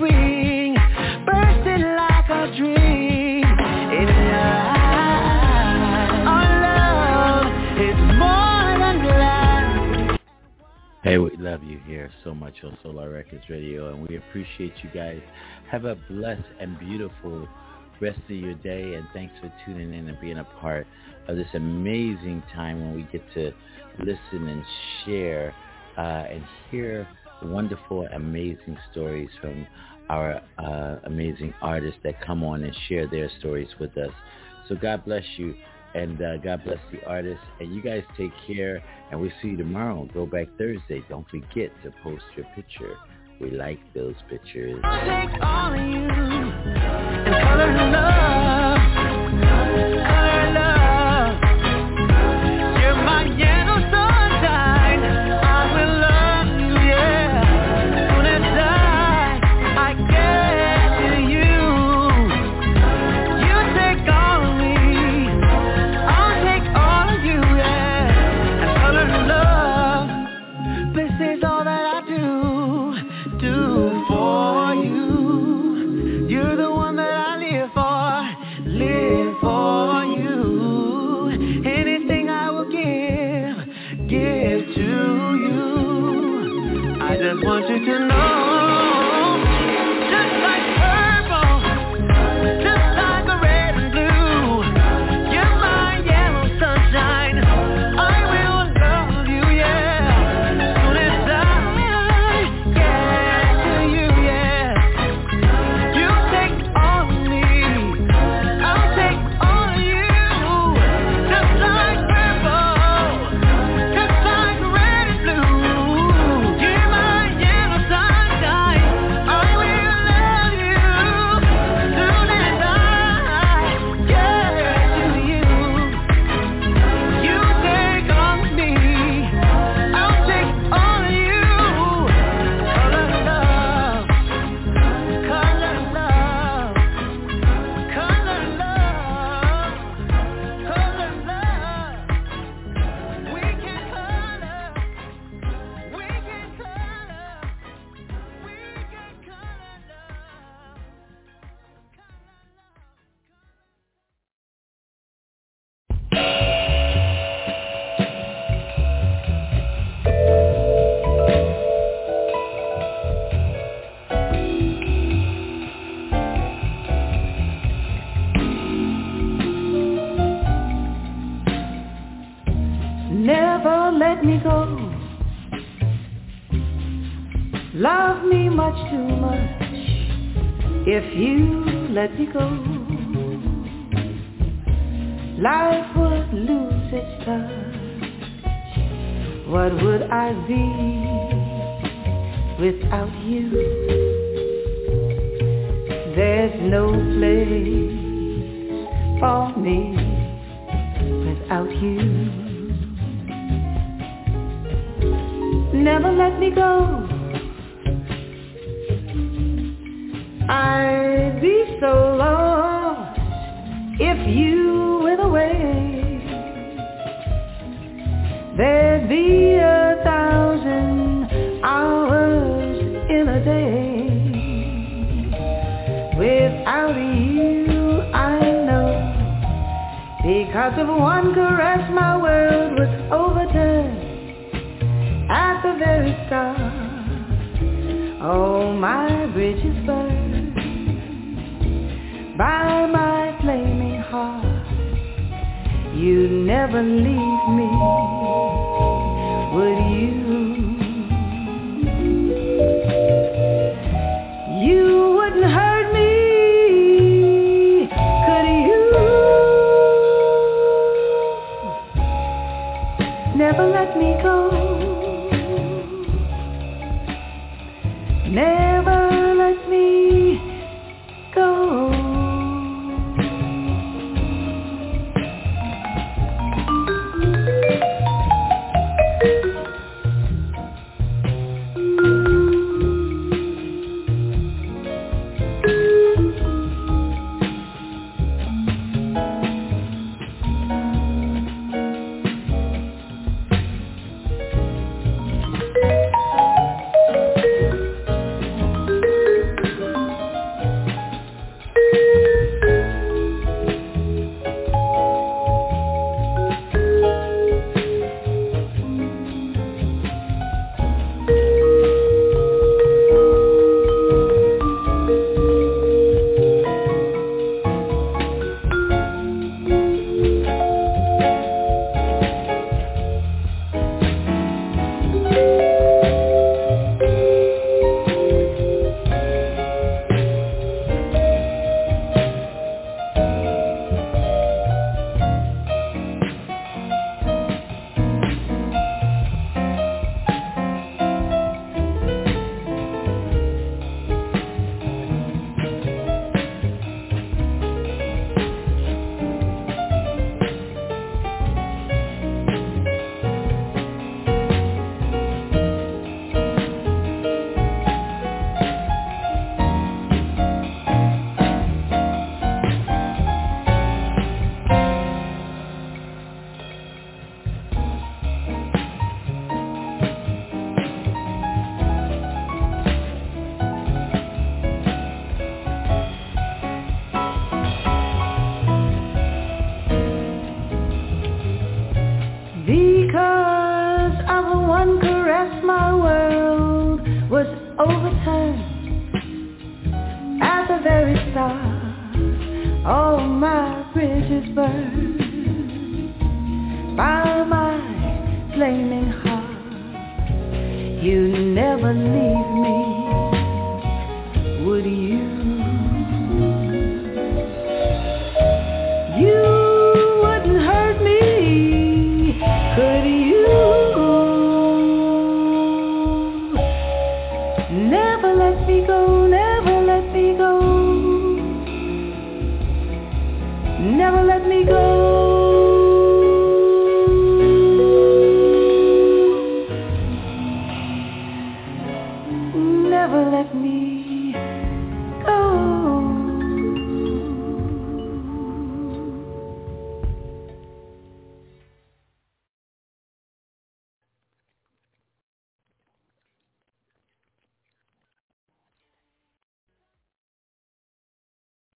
love you here so much on Solar Records Radio, and we appreciate you guys. Have a blessed and beautiful rest of your day, and thanks for tuning in and being a part of this amazing time when we get to listen and share uh, and hear wonderful, amazing stories from our uh, amazing artists that come on and share their stories with us. So God bless you, and uh, God bless the artists, and you guys take care, and we'll see you tomorrow. Go back Thursday. Don't forget to post your picture. We like those pictures. I'll take all of you and color love, color love. You're my yellow sunshine. I will love you, yeah. Soon as I, I get to you, you take all of me. I'll take all of you, yeah. And color love. This is all that I do. Do for you. You're the one that I live for, live for you. Anything I will give, give to you. I just want you to know, just like purple, just like a red and blue, you're my yellow sunshine. I will love you, yeah. Soon as I get to you, yeah. You take all of me, I'll take all of you. Just like purple, just like red and blue, you're my yellow sunshine. I will love you soon as I get to you. You take all of me, I'll take all of you. Color love, color love, color love, color love. We can color, we can color, we can color love. Never let me go. Love me much too much. If you let me go, life would lose its touch. What would I be without you? There's no place for me without you. Never let me go. I'd be so lost if you went away. There'd be a thousand hours in a day. Without you, I know, because of one caress my world was overturned. At the very start, all my bridges burned by my flaming heart. You'd never leave me, would you? You wouldn't hurt me, could you? Never let me go. Never let me go. overturned at the very start. All my bridges burned by my flaming heart. You never leave me, would you? You wouldn't hurt me, could you? Never let me go, never let me go. Never let me go.